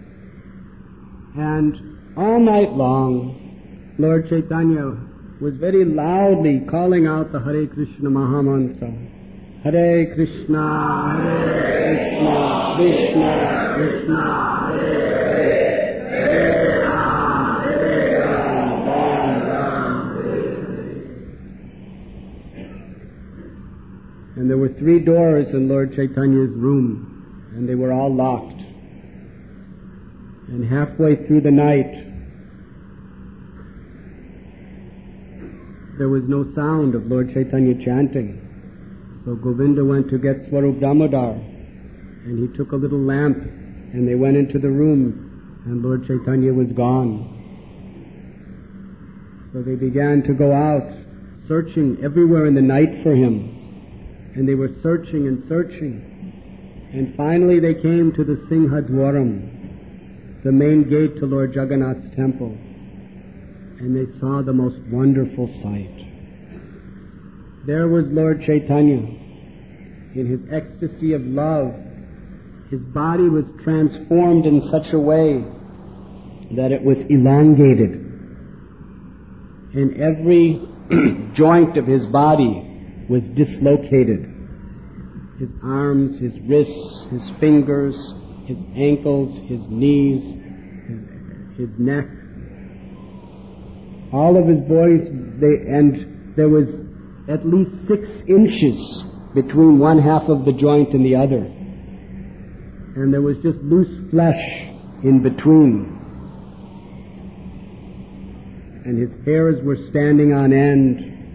And all night long, Lord Chaitanya was very loudly calling out the Hare Krishna Mahamantra. Hare Krishna, Krishna, Krishna, Hare Hare, Hare Ram, Ram, And there were 3 doors in Lord Chaitanya's room, and they were all locked. And halfway through the night, there was no sound of Lord Chaitanya chanting. So Govinda went to get Swarup Damodar, and he took a little lamp, and they went into the room, and Lord Chaitanya was gone. So they began to go out, searching everywhere in the night for him. And they were searching and searching. And finally they came to the Singhadwaram, the main gate to Lord Jagannath's temple. And they saw the most wonderful sight. There was Lord Chaitanya in his ecstasy of love. His body was transformed in such a way that it was elongated. And every joint of his body was dislocated. His arms, his wrists, his fingers, his ankles, his knees, his neck. All of his bodies, and there was at least 6 inches between one half of the joint and the other. And there was just loose flesh in between. And his hairs were standing on end.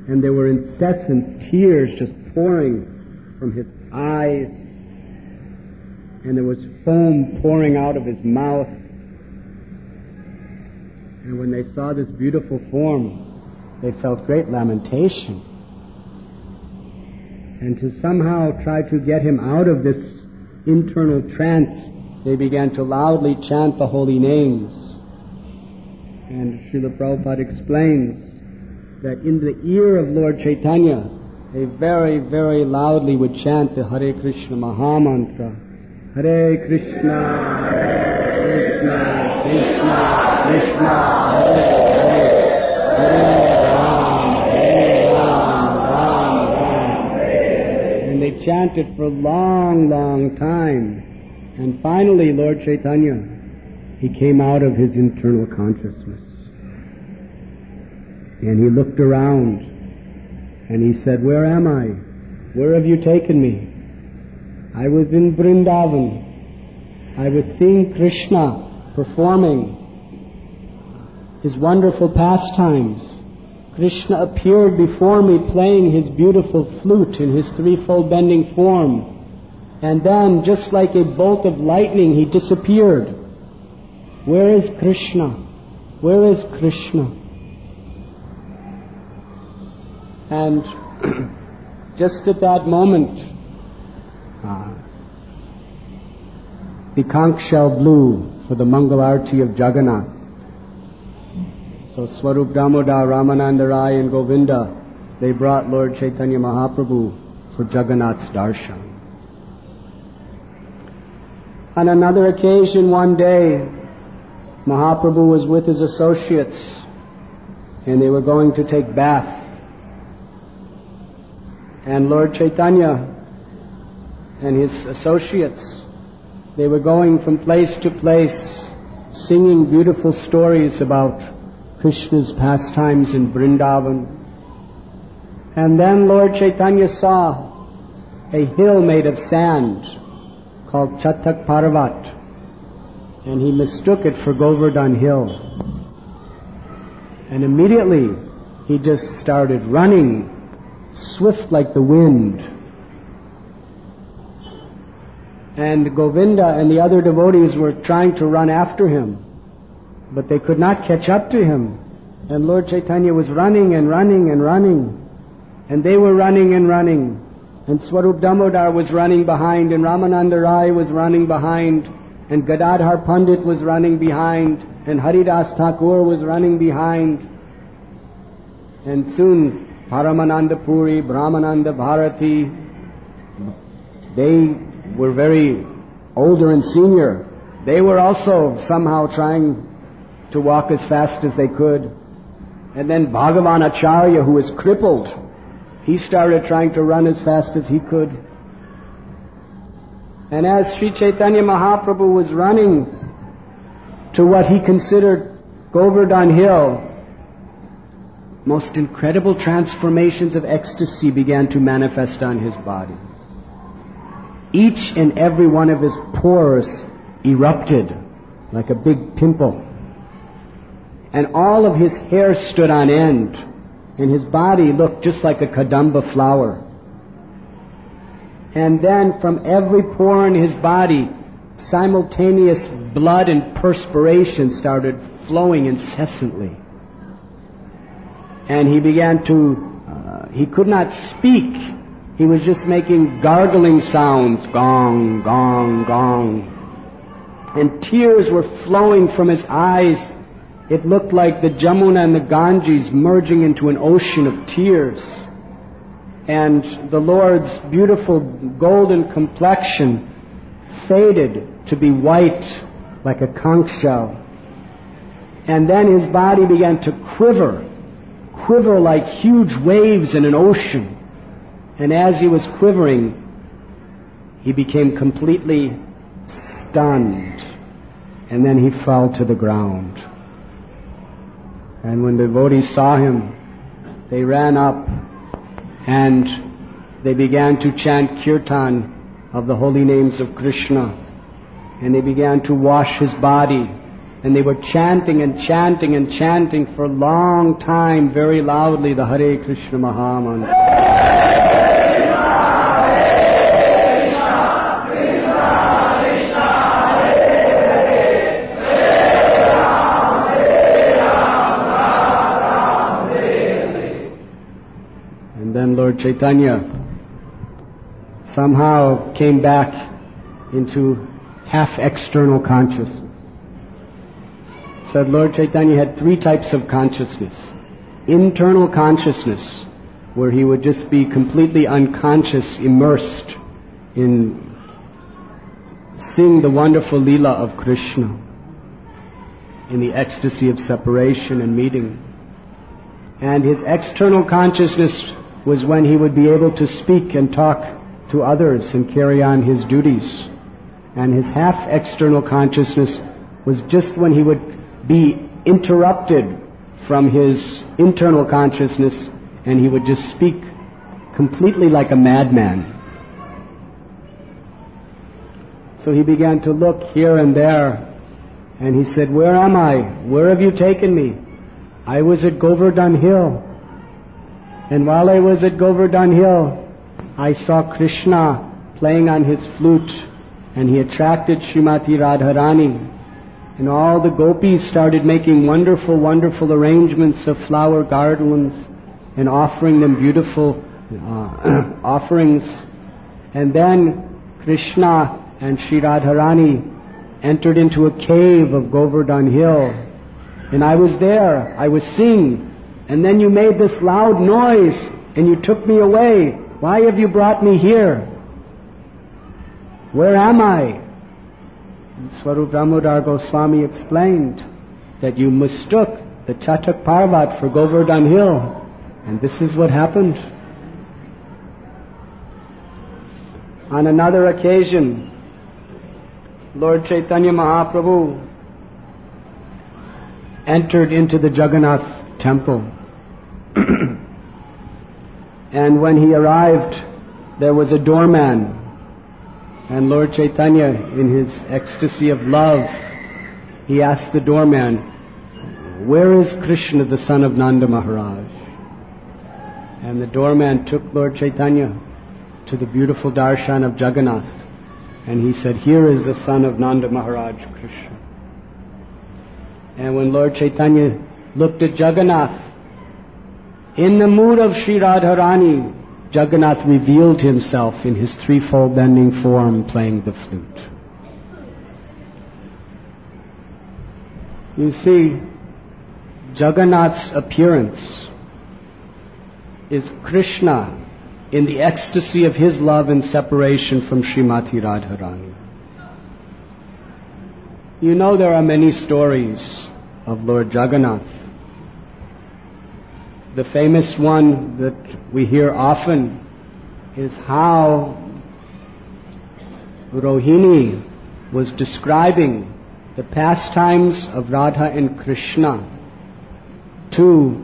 and there were incessant tears just pouring from his eyes, and there was foam pouring out of his mouth. And when they saw this beautiful form, they felt great lamentation. And to somehow try to get him out of this internal trance, they began to loudly chant the holy names. And Srila Prabhupada explains that in the ear of Lord Chaitanya, they very, very loudly would chant the Hare Krishna Maha Mantra. Hare Krishna, Krishna, Krishna, Krishna, Hare Hare, Hare Ram, Hare Ram, Ram Ram. And they chanted for a long, long time. And finally, Lord Chaitanya, he came out of his internal consciousness. And he looked around, and he said, "Where am I? Where have you taken me? I was in Vrindavan. I was seeing Krishna performing his wonderful pastimes. Krishna appeared before me playing his beautiful flute in his threefold bending form. And then, just like a bolt of lightning, he disappeared. Where is Krishna? Where is Krishna?" And just at that moment, the conch shell blew for the Mangal Arati of Jagannath. So Swarup Damodar, Ramananda Rai and Govinda, they brought Lord Chaitanya Mahaprabhu for Jagannath's darshan. On another occasion, one day, Mahaprabhu was with his associates, and they were going to take bath. And Lord Chaitanya and his associates, they were going from place to place, singing beautiful stories about Krishna's pastimes in Vrindavan. And then Lord Chaitanya saw a hill made of sand called Chatak Parvat, and he mistook it for Govardhan Hill. And immediately he just started running, swift like the wind. And Govinda and the other devotees were trying to run after him, but they could not catch up to him. And Lord Chaitanya was running and running and running, and they were running and running. And Swarup Damodar was running behind, and Ramananda Rai was running behind, and Gadadhar Pandit was running behind, and Haridas Thakur was running behind. And soon Paramananda Puri, Brahmananda Bharati, they were very older and senior. They were also somehow trying to walk as fast as they could. And then Bhagavan Acharya, who was crippled, he started trying to run as fast as he could. And as Sri Chaitanya Mahaprabhu was running to what he considered Govardhan Hill, most incredible transformations of ecstasy began to manifest on his body. Each and every one of his pores erupted like a big pimple. And all of his hair stood on end, and his body looked just like a kadamba flower. And then from every pore in his body, simultaneous blood and perspiration started flowing incessantly. And he began to, he could not speak. He was just making gargling sounds, gong, gong, gong. And tears were flowing from his eyes. It looked like the Jamuna and the Ganges merging into an ocean of tears. And the Lord's beautiful golden complexion faded to be white like a conch shell. And then his body began to quiver like huge waves in an ocean. And as he was quivering, he became completely stunned. And then he fell to the ground. And when the devotees saw him, they ran up and they began to chant kirtan of the holy names of Krishna. And they began to wash his body And they were chanting and chanting and chanting for a long time, very loudly, the Hare Krishna Maha Mantra. And then Lord Chaitanya somehow came back into half external consciousness. Said Lord Chaitanya had three types of consciousness. Internal consciousness, where he would just be completely unconscious, immersed in seeing the wonderful Leela of Krishna, in the ecstasy of separation and meeting. And his external consciousness was when he would be able to speak and talk to others and carry on his duties. And his half external consciousness was just when he would be interrupted from his internal consciousness and he would just speak completely like a madman. So he began to look here and there and he said, "Where am I? Where have you taken me? I was at Govardhan Hill. And while I was at Govardhan Hill, I saw Krishna playing on his flute and he attracted Srimati Radharani. And all the gopis started making wonderful, wonderful arrangements of flower garlands and offering them beautiful offerings. And then Krishna and Sri Radharani entered into a cave of Govardhan Hill. And I was there, I was seeing. And then you made this loud noise and you took me away. Why have you brought me here? Where am I?" And Swarup Damodar Goswami explained that you mistook the Chatak Parvat for Govardhan Hill. And this is what happened. On another occasion, Lord Chaitanya Mahaprabhu entered into the Jagannath temple. And when he arrived, there was a doorman. And Lord Chaitanya, in his ecstasy of love, he asked the doorman, "Where is Krishna, the son of Nanda Maharaj?" And the doorman took Lord Chaitanya to the beautiful darshan of Jagannath. And he said, "Here is the son of Nanda Maharaj, Krishna." And when Lord Chaitanya looked at Jagannath, in the mood of Sri Radharani, Jagannath revealed himself in his threefold bending form playing the flute. You see, Jagannath's appearance is Krishna in the ecstasy of his love and separation from Srimati Radharani. You know there are many stories of Lord Jagannath. The famous one that we hear often is how Rohini was describing the pastimes of Radha and Krishna to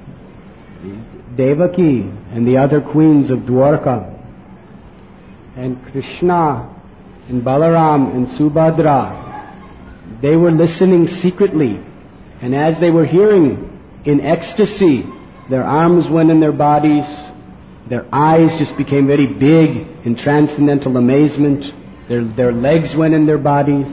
Devaki and the other queens of Dwarka. And Krishna and Balaram and Subhadra, they were listening secretly. And as they were hearing in ecstasy, their arms went in their bodies, their eyes just became very big in transcendental amazement, their legs went in their bodies.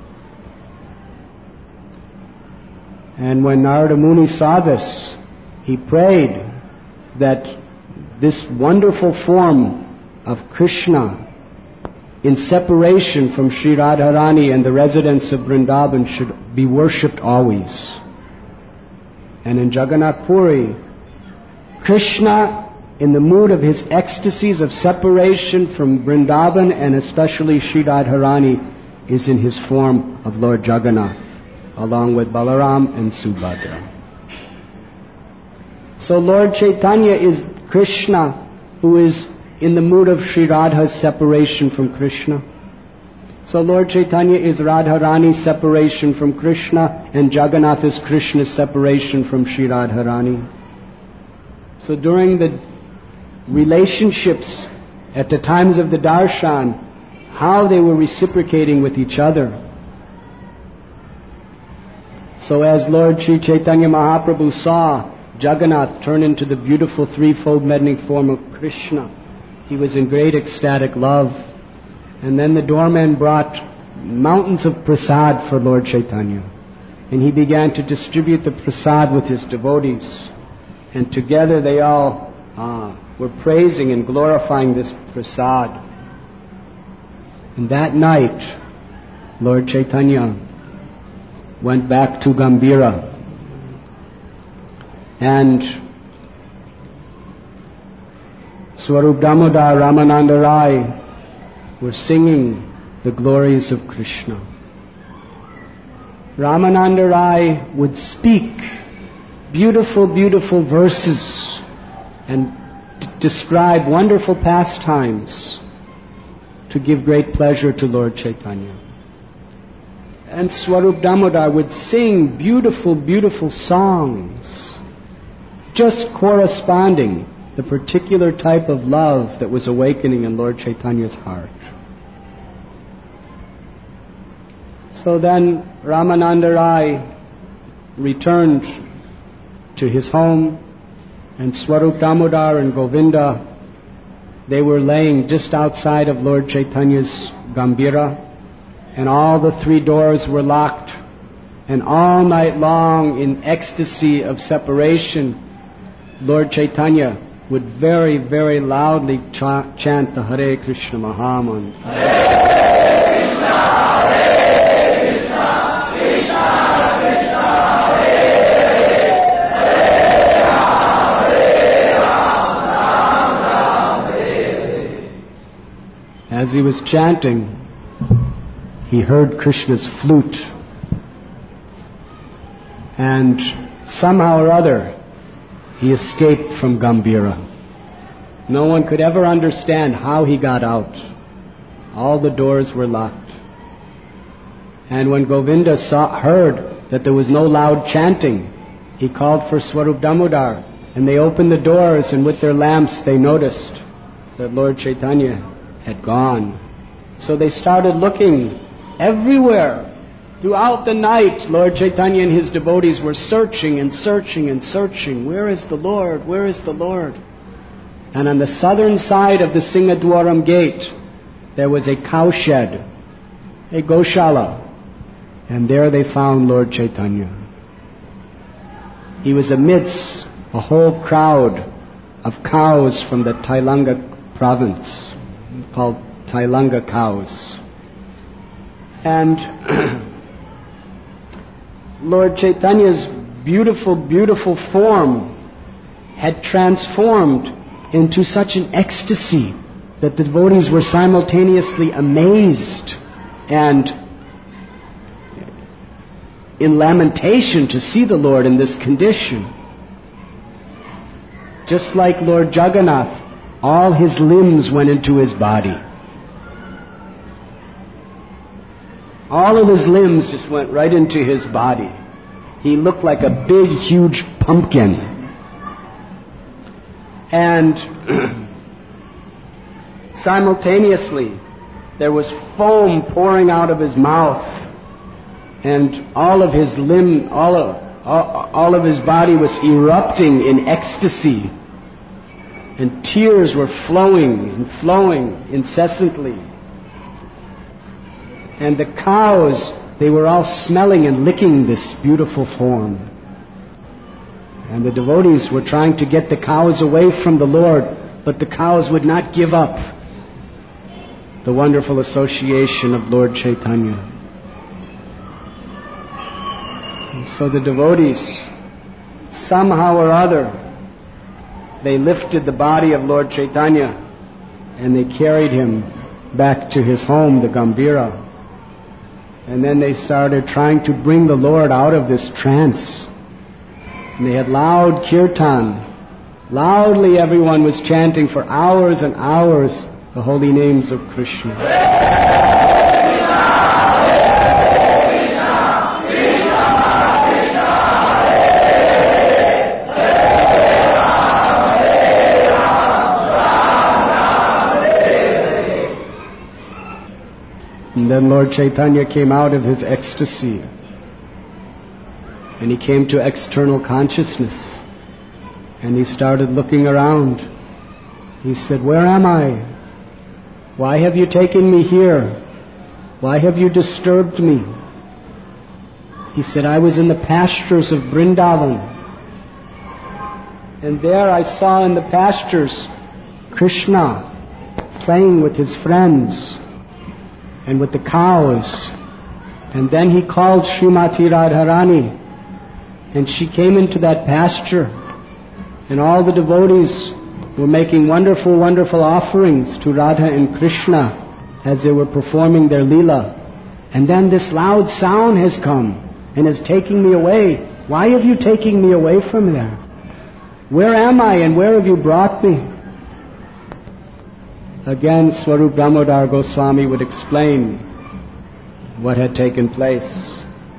And when Narada Muni saw this, he prayed that this wonderful form of Krishna in separation from Sri Radharani and the residents of Vrindavan should be worshipped always. And in Jagannath Puri, Krishna, in the mood of his ecstasies of separation from Vrindavan and especially Sri Radharani, is in his form of Lord Jagannath, along with Balaram and Subhadra. So Lord Chaitanya is Krishna, who is in the mood of Sri Radha's separation from Krishna. So Lord Chaitanya is Radharani's separation from Krishna, and Jagannath is Krishna's separation from Sri Radharani. So during the relationships at the times of the darshan, how they were reciprocating with each other. So as Lord Sri Chaitanya Mahaprabhu saw Jagannath turn into the beautiful threefold maddening form of Krishna, he was in great ecstatic love. And then the doorman brought mountains of prasad for Lord Chaitanya. And he began to distribute the prasad with his devotees. And together they all were praising and glorifying this prasad. And that night, Lord Chaitanya went back to Gambhira. And Swarup Damodar, Ramananda Rai were singing the glories of Krishna. Ramananda Rai would speak beautiful, beautiful verses and describe wonderful pastimes to give great pleasure to Lord Chaitanya. And Swarup Damodar would sing beautiful, beautiful songs, just corresponding the particular type of love that was awakening in Lord Chaitanya's heart. So then Ramananda Rai returned to his home, and Swarup Damodar and Govinda, they were laying just outside of Lord Chaitanya's Gambhira, and all the three doors were locked, and all night long in ecstasy of separation, Lord Chaitanya would very, very loudly chant the Hare Krishna Mahamantra. Hare Krishna, Hare Krishna, Krishna Krishna, Hare Hare, Hare Ram, Ram Hare. As he was chanting, he heard Krishna's flute, and somehow or other he escaped from Gambhira. No one could ever understand how he got out. All the doors were locked. And when Govinda heard that there was no loud chanting, he called for Swarup Damodar, and they opened the doors, and with their lamps they noticed that Lord Chaitanya had gone. So they started looking everywhere. Throughout the night, Lord Chaitanya and his devotees were searching and searching and searching. Where is the Lord? Where is the Lord? And on the southern side of the Singadwaram gate, there was a cowshed, a Goshala. And there they found Lord Chaitanya. He was amidst a whole crowd of cows from the Tailanga province, called Tailanga cows. And Lord Chaitanya's beautiful, beautiful form had transformed into such an ecstasy that the devotees were simultaneously amazed and in lamentation to see the Lord in this condition. Just like Lord Jagannath, all his limbs went into his body. All of his limbs just went right into his body. He looked like a big, huge pumpkin. And simultaneously, there was foam pouring out of his mouth, and all of his all of his body was erupting in ecstasy, and tears were flowing and flowing incessantly. And the cows, they were all smelling and licking this beautiful form. And the devotees were trying to get the cows away from the Lord, but the cows would not give up the wonderful association of Lord Chaitanya. And so the devotees, somehow or other, they lifted the body of Lord Chaitanya and they carried him back to his home, the Gambhira. And then they started trying to bring the Lord out of this trance. And they had loud kirtan. Loudly everyone was chanting for hours and hours the holy names of Krishna. And then Lord Chaitanya came out of his ecstasy. And he came to external consciousness. And he started looking around. He said, "Where am I? Why have you taken me here? Why have you disturbed me?" He said, "I was in the pastures of Vrindavan. And there I saw in the pastures Krishna playing with his friends and with the cows. And then he called Srimati Radharani, and she came into that pasture, and all the devotees were making wonderful, wonderful offerings to Radha and Krishna as they were performing their Leela. And then this loud sound has come and is taking me away. Why have you taken me away from there? Where am I and where have you brought me?" Again, Swarup Damodar Goswami would explain what had taken place.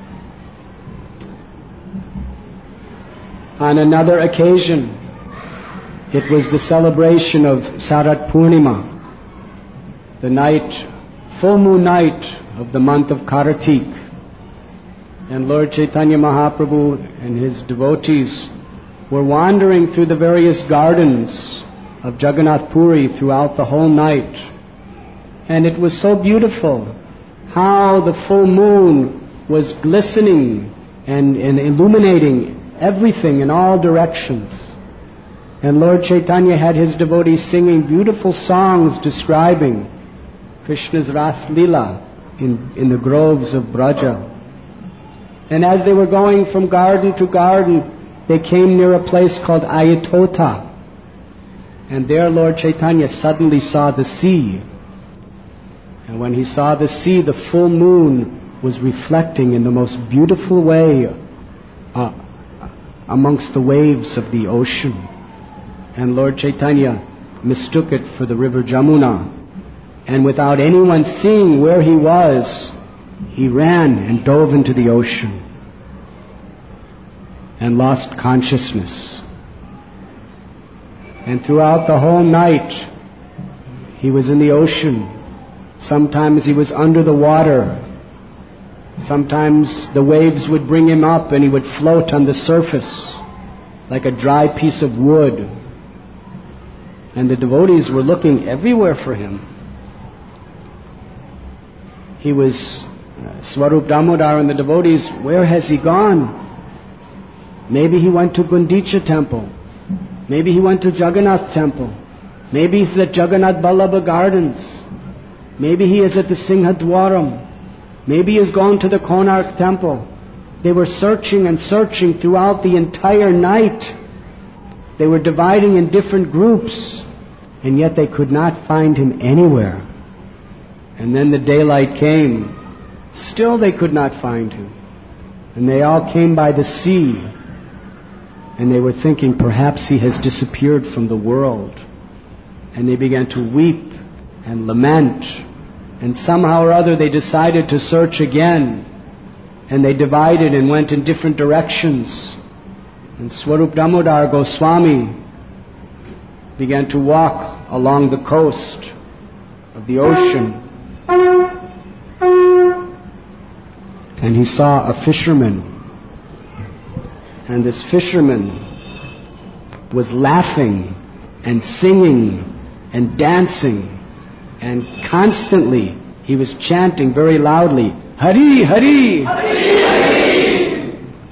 On another occasion, it was the celebration of Sarat Purnima, the night, full moon night of the month of Kartik. And Lord Chaitanya Mahaprabhu and his devotees were wandering through the various gardens of Jagannath Puri throughout the whole night. And it was so beautiful how the full moon was glistening and illuminating everything in all directions. And Lord Chaitanya had his devotees singing beautiful songs describing Krishna's Ras Leela in the groves of Braja. And as they were going from garden to garden, they came near a place called Ayatota. And there Lord Chaitanya suddenly saw the sea. And when he saw the sea, the full moon was reflecting in the most beautiful way amongst the waves of the ocean. And Lord Chaitanya mistook it for the river Jamuna. And without anyone seeing where he was, he ran and dove into the ocean and lost consciousness. And throughout the whole night, he was in the ocean. Sometimes he was under the water. Sometimes the waves would bring him up and he would float on the surface like a dry piece of wood. And the devotees were looking everywhere for him. He was Swarup Damodar and the devotees, where has he gone? Maybe he went to Gundicha temple. Maybe he went to Jagannath temple. Maybe he's at Jagannath Vallabha gardens. Maybe he is at the Singhadwaram. Maybe he has gone to the Konark temple. They were searching and searching throughout the entire night. They were dividing in different groups, and yet they could not find him anywhere. And then the daylight came. Still they could not find him. And they all came by the sea. And they were thinking, perhaps he has disappeared from the world. And they began to weep and lament. And somehow or other they decided to search again. And they divided and went in different directions. And Swarup Damodar Goswami began to walk along the coast of the ocean. And he saw a fisherman. And this fisherman was laughing and singing and dancing. And constantly he was chanting very loudly, Hari, Hari! Hari, Hari!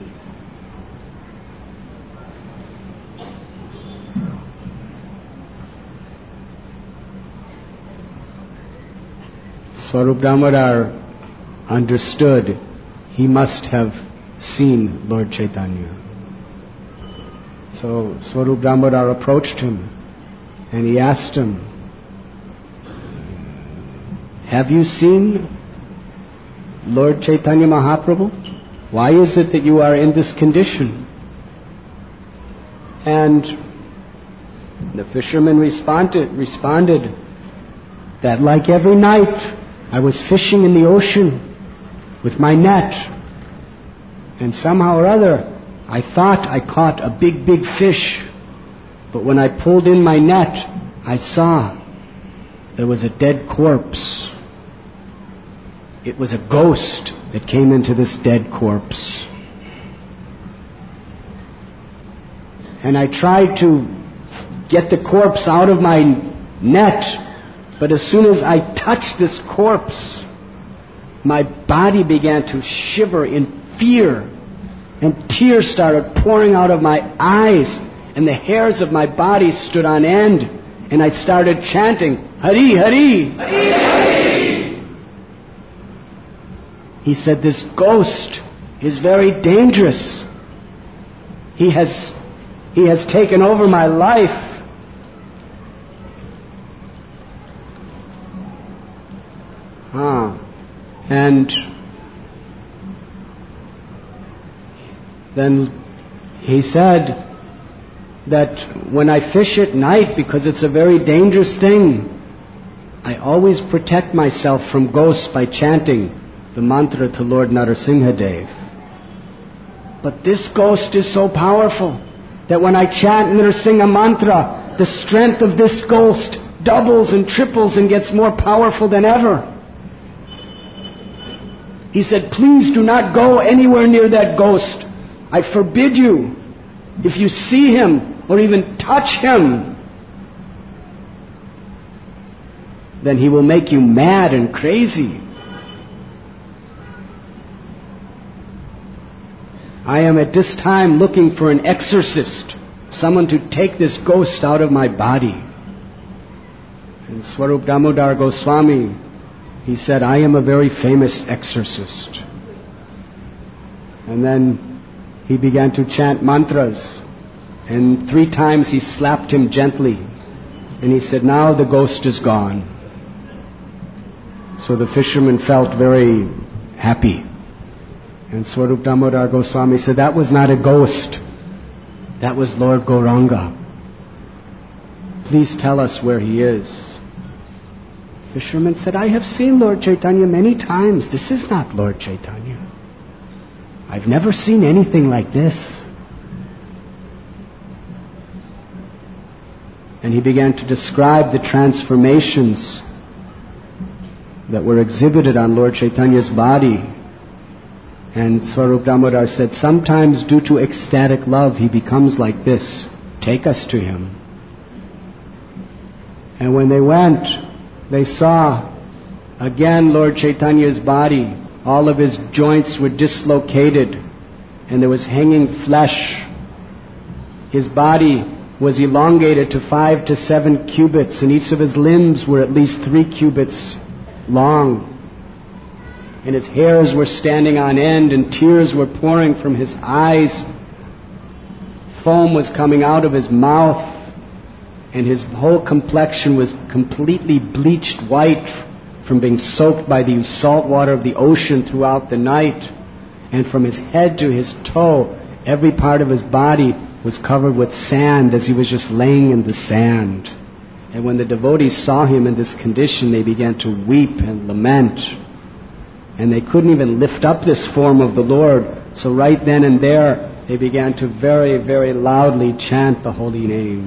Swarup Damodar understood he must have seen Lord Chaitanya. So Swarup Damodar approached him and he asked him, have you seen Lord Chaitanya Mahaprabhu? Why is it that you are in this condition? And the fisherman responded that like every night I was fishing in the ocean with my net, and somehow or other I thought I caught a big, big fish, but when I pulled in my net I saw there was a dead corpse. It was a ghost that came into this dead corpse. And I tried to get the corpse out of my net, but as soon as I touched this corpse, my body began to shiver in fear, and tears started pouring out of my eyes, and the hairs of my body stood on end, and I started chanting, Hari, Hari, Hari, Hari. He said, this ghost is very dangerous. He has taken over my life. And then he said that when I fish at night, because it's a very dangerous thing, I always protect myself from ghosts by chanting the mantra to Lord Narasimhadev. But this ghost is so powerful that when I chant Narasimha mantra, the strength of this ghost doubles and triples and gets more powerful than ever. He said, please do not go anywhere near that ghost. I forbid you. If you see him or even touch him, then he will make you mad and crazy. I am at this time looking for an exorcist, someone to take this ghost out of my body. And Swarup Damodar Goswami, he said, I am a very famous exorcist. And then he began to chant mantras, and 3 times he slapped him gently, and he said, now the ghost is gone. So the fisherman felt very happy. And Swarup Damodar Goswami said, that was not a ghost. That was Lord Gauranga. Please tell us where he is. Fisherman said, I have seen Lord Chaitanya many times. This is not Lord Chaitanya. I've never seen anything like this. And he began to describe the transformations that were exhibited on Lord Chaitanya's body. And Swarup Damodar said, sometimes due to ecstatic love, he becomes like this. Take us to him. And when they went, they saw again Lord Chaitanya's body. All of his joints were dislocated, and there was hanging flesh. His body was elongated to 5 to 7 cubits, and each of his limbs were at least 3 cubits long. And his hairs were standing on end, and tears were pouring from his eyes. Foam was coming out of his mouth, and his whole complexion was completely bleached white from being soaked by the salt water of the ocean throughout the night. And from his head to his toe, every part of his body was covered with sand as he was just laying in the sand. And when the devotees saw him in this condition, they began to weep and lament. And they couldn't even lift up this form of the Lord. So right then and there, they began to very, very loudly chant the holy name.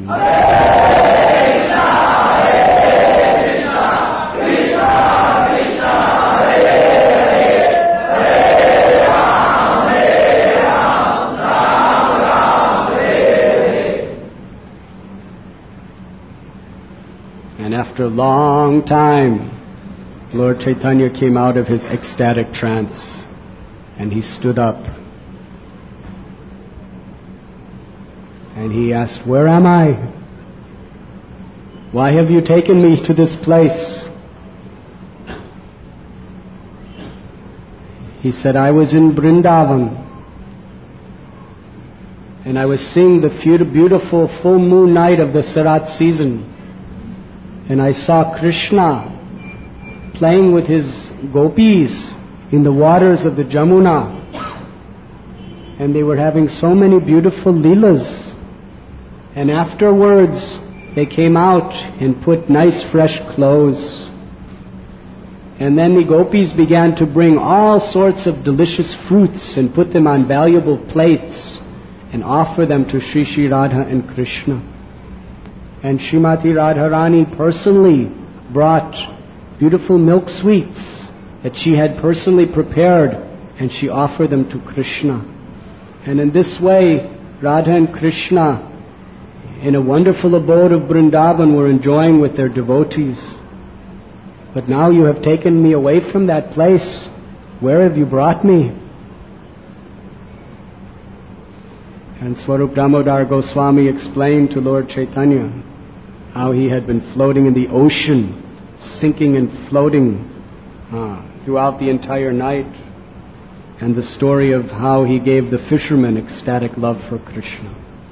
And after a long time, Lord Chaitanya came out of his ecstatic trance, and he stood up. And he asked, where am I? Why have you taken me to this place? He said, I was in Vrindavan, and I was seeing the beautiful full moon night of the Sarat season, and I saw Krishna playing with his gopis in the waters of the Jamuna, and they were having so many beautiful leelas. And afterwards, they came out and put nice fresh clothes. And then the gopis began to bring all sorts of delicious fruits and put them on valuable plates and offer them to Sri Sri Radha and Krishna. And Srimati Radharani personally brought beautiful milk sweets that she had personally prepared, and she offered them to Krishna. And in this way, Radha and Krishna in a wonderful abode of Vrindavan were enjoying with their devotees. But now you have taken me away from that place. Where have you brought me? And Swarup Damodar Goswami explained to Lord Chaitanya how he had been floating in the ocean, sinking and floating throughout the entire night, and the story of how he gave the fishermen ecstatic love for Krishna.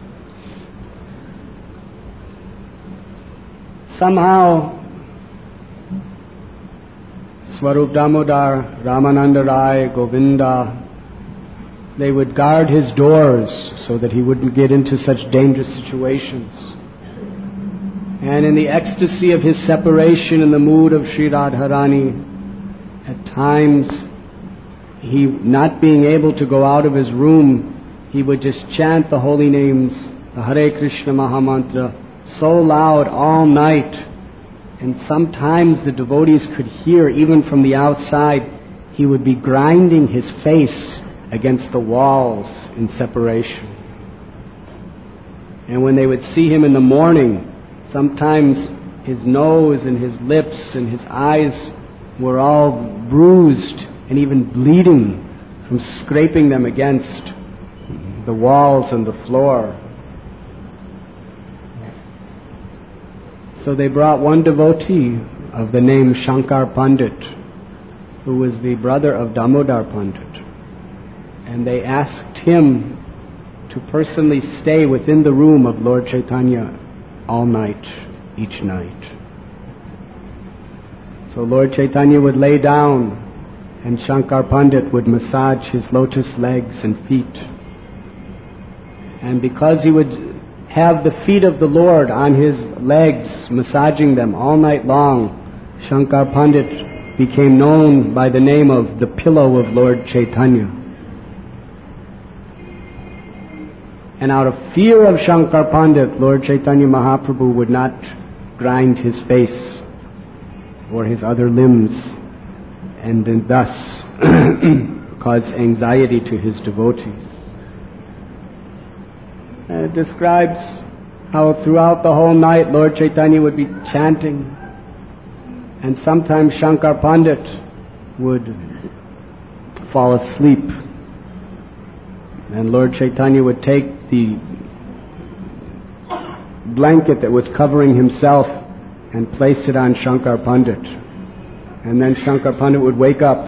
Somehow, Swarup Damodar, Ramananda Rai, Govinda, they would guard his doors so that he wouldn't get into such dangerous situations. And in the ecstasy of his separation, in the mood of Sri Radharani, at times, he, not being able to go out of his room, he would just chant the holy names, the Hare Krishna Mahamantra, so loud all night. And sometimes the devotees could hear, even from the outside, he would be grinding his face against the walls in separation. And when they would see him in the morning, sometimes his nose and his lips and his eyes were all bruised and even bleeding from scraping them against the walls and the floor. So they brought one devotee of the name Shankar Pandit, who was the brother of Damodar Pandit. And they asked him to personally stay within the room of Lord Chaitanya all night, each night. So Lord Chaitanya would lay down, and Shankar Pandit would massage his lotus legs and feet. And because he would have the feet of the Lord on his legs, massaging them all night long, Shankar Pandit became known by the name of the pillow of Lord Chaitanya. And out of fear of Shankar Pandit, Lord Chaitanya Mahaprabhu would not grind his face or his other limbs, and then thus cause anxiety to his devotees. And it describes how throughout the whole night Lord Chaitanya would be chanting, and sometimes Shankar Pandit would fall asleep, and Lord Chaitanya would take the blanket that was covering himself and place it on Shankar Pandit. And then Shankar Pandit would wake up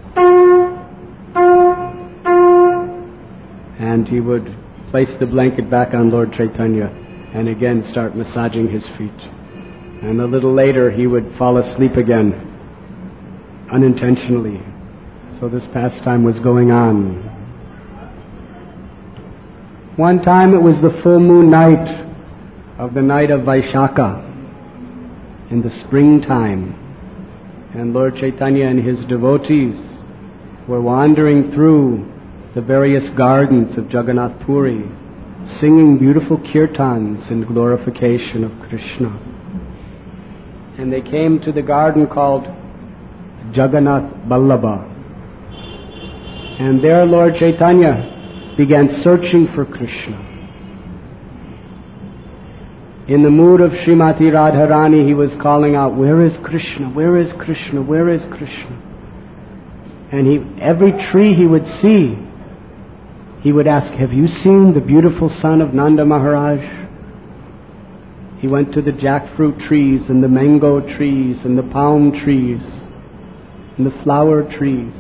and he would place the blanket back on Lord Chaitanya and again start massaging his feet. And a little later he would fall asleep again, unintentionally. So this pastime was going on. One time it was the full moon night of the night of Vaishakha in the springtime, and Lord Chaitanya and his devotees were wandering through the various gardens of Jagannath Puri, singing beautiful kirtans in glorification of Krishna. And they came to the garden called Jagannath Ballabha. And there Lord Chaitanya began searching for Krishna. In the mood of Srimati Radharani, he was calling out, "Where is Krishna? Where is Krishna? Where is Krishna?" And every tree he would see, he would ask, "Have you seen the beautiful son of Nanda Maharaj?" He went to the jackfruit trees and the mango trees and the palm trees and the flower trees.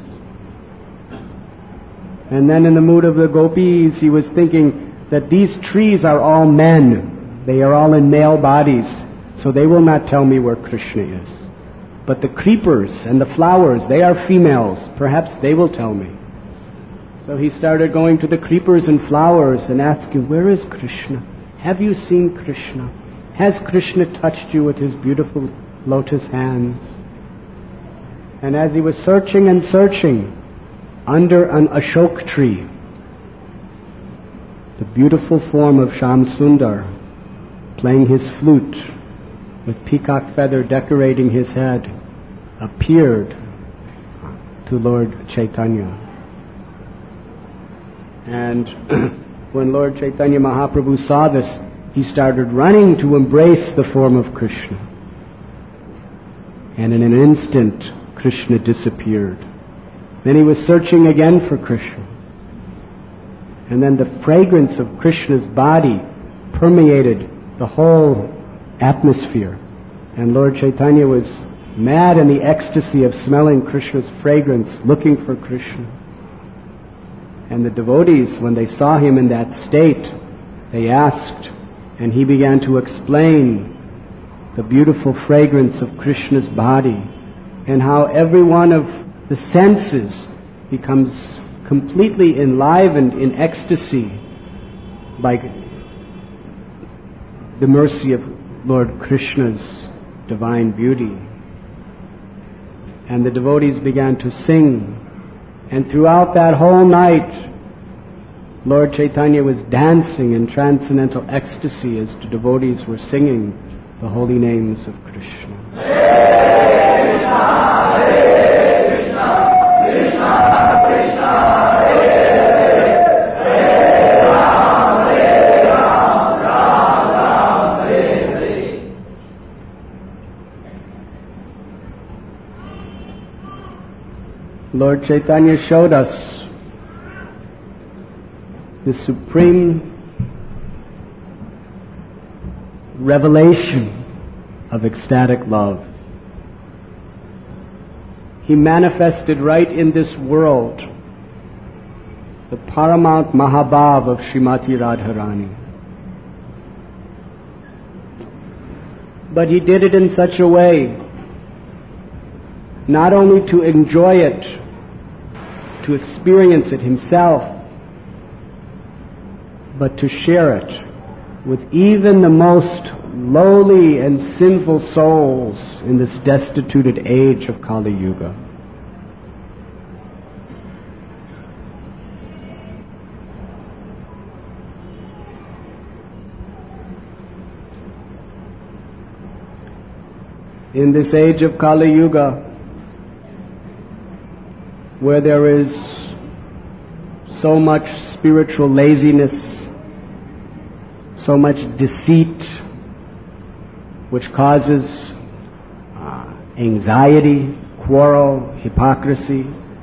And then in the mood of the gopis, he was thinking that these trees are all men. They are all in male bodies, so they will not tell me where Krishna is. But the creepers and the flowers, they are females. Perhaps they will tell me. So he started going to the creepers and flowers and asking, "Where is Krishna? Have you seen Krishna? Has Krishna touched you with his beautiful lotus hands?" And as he was searching and searching, under an Ashok tree, the beautiful form of Shyam Sundar, playing his flute, with peacock feather decorating his head, appeared to Lord Chaitanya. And when Lord Chaitanya Mahaprabhu saw this, he started running to embrace the form of Krishna. And in an instant, Krishna disappeared. Then he was searching again for Krishna. And then the fragrance of Krishna's body permeated the whole atmosphere. And Lord Chaitanya was mad in the ecstasy of smelling Krishna's fragrance, looking for Krishna. And the devotees, when they saw him in that state, they asked, and he began to explain the beautiful fragrance of Krishna's body and how every one of the senses becomes completely enlivened in ecstasy by the mercy of Lord Krishna's divine beauty. And the devotees began to sing. And throughout that whole night, Lord Chaitanya was dancing in transcendental ecstasy as the devotees were singing the holy names of Krishna. Hare Krishna, Hare Krishna, Krishna Krishna, Hare Hare, Hare Ram, Ram Ram, Hare Hare. Lord Chaitanya showed us the supreme revelation of ecstatic love. He manifested right in this world the paramount Mahabhav of Srimati Radharani. But he did it in such a way not only to enjoy it, to experience it himself, but to share it with even the most lowly and sinful souls in this destituted age of Kali Yuga. In this age of Kali Yuga, where there is so much spiritual laziness, so much deceit, which causes anxiety, quarrel, hypocrisy.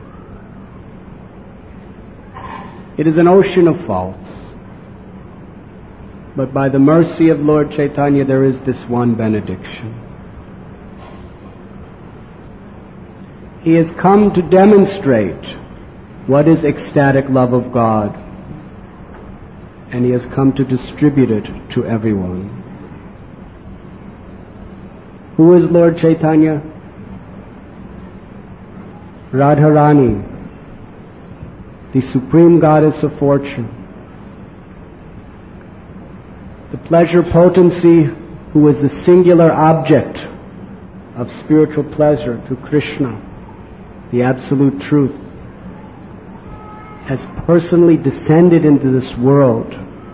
It is an ocean of faults. But by the mercy of Lord Chaitanya, there is this one benediction. He has come to demonstrate what is ecstatic love of God, and he has come to distribute it to everyone. Who is Lord Chaitanya? Radharani, the supreme goddess of fortune, the pleasure potency who was the singular object of spiritual pleasure to Krishna, the absolute truth, has personally descended into this world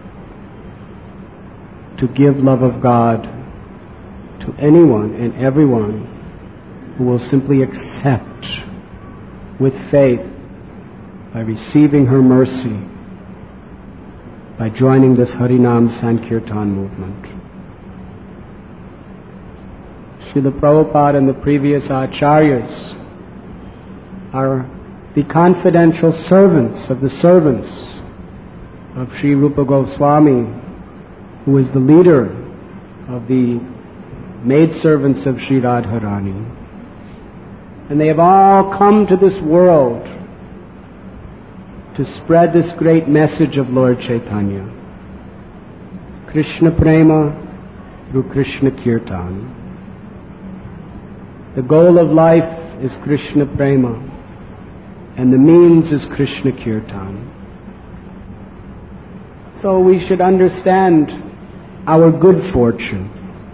to give love of God to anyone and everyone who will simply accept with faith by receiving her mercy, by joining this Harinam Sankirtan movement. Srila Prabhupada and the previous acharyas are the confidential servants of the servants of Sri Rupa Goswami, who is the leader of the maidservants of Sri Radharani. And they have all come to this world to spread this great message of Lord Chaitanya. Krishna Prema through Krishna Kirtan. The goal of life is Krishna Prema, and the means is Krishna Kirtan. So we should understand our good fortune.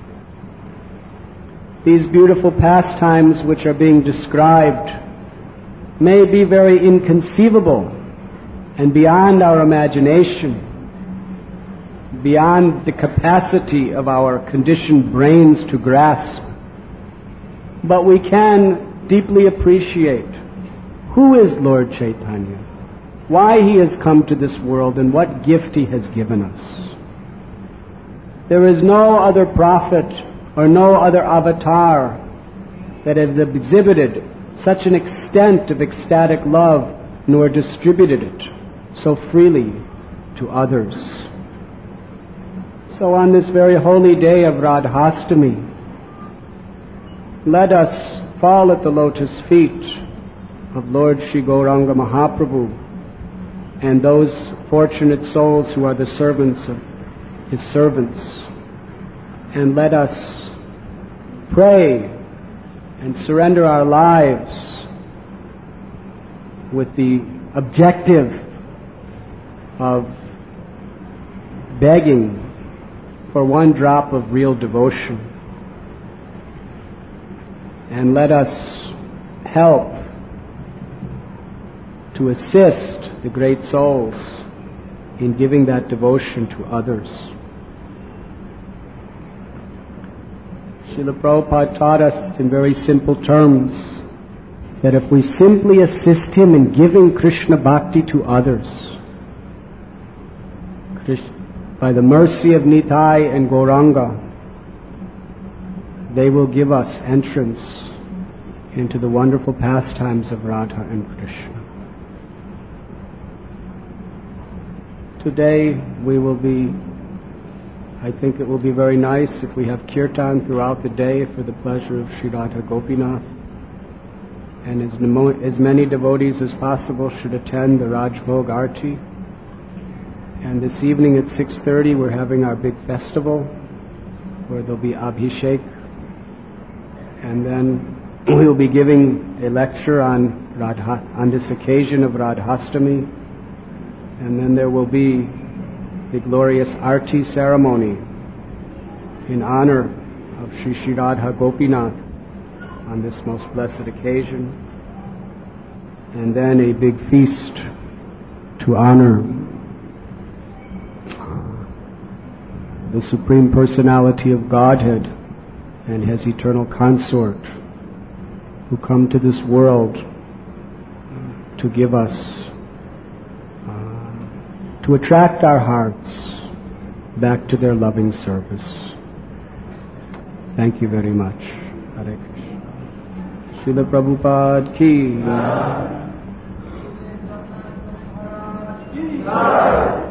These beautiful pastimes which are being described may be very inconceivable and beyond our imagination, beyond the capacity of our conditioned brains to grasp. But we can deeply appreciate who is Lord Chaitanya, why he has come to this world, and what gift he has given us. There is no other prophet or no other avatar that has exhibited such an extent of ecstatic love nor distributed it so freely to others. So on this very holy day of Radhastami, let us fall at the lotus feet of Lord Sri Gauranga Mahaprabhu and those fortunate souls who are the servants of His servants, and let us pray and surrender our lives with the objective of begging for one drop of real devotion. And let us help to assist the great souls in giving that devotion to others. Srila Prabhupada taught us in very simple terms that if we simply assist him in giving Krishna Bhakti to others, by the mercy of Nitai and Gauranga, they will give us entrance into the wonderful pastimes of Radha and Krishna. Today I think it will be very nice if we have kirtan throughout the day for the pleasure of Sri Radha Gopinath, and as many devotees as possible should attend the Rajbhog Arti. And this evening at 6:30 we're having our big festival where there'll be Abhishek, and then we'll be giving a lecture on this occasion of Radhastami, and then there will be the glorious Arti ceremony in honor of Sri Sri Radha Gopinath on this most blessed occasion, and then a big feast to honor the Supreme Personality of Godhead and His eternal consort, who come to this world to give us, to attract our hearts back to their loving service. Thank you very much. Hare Krishna. Srila Prabhupada ki.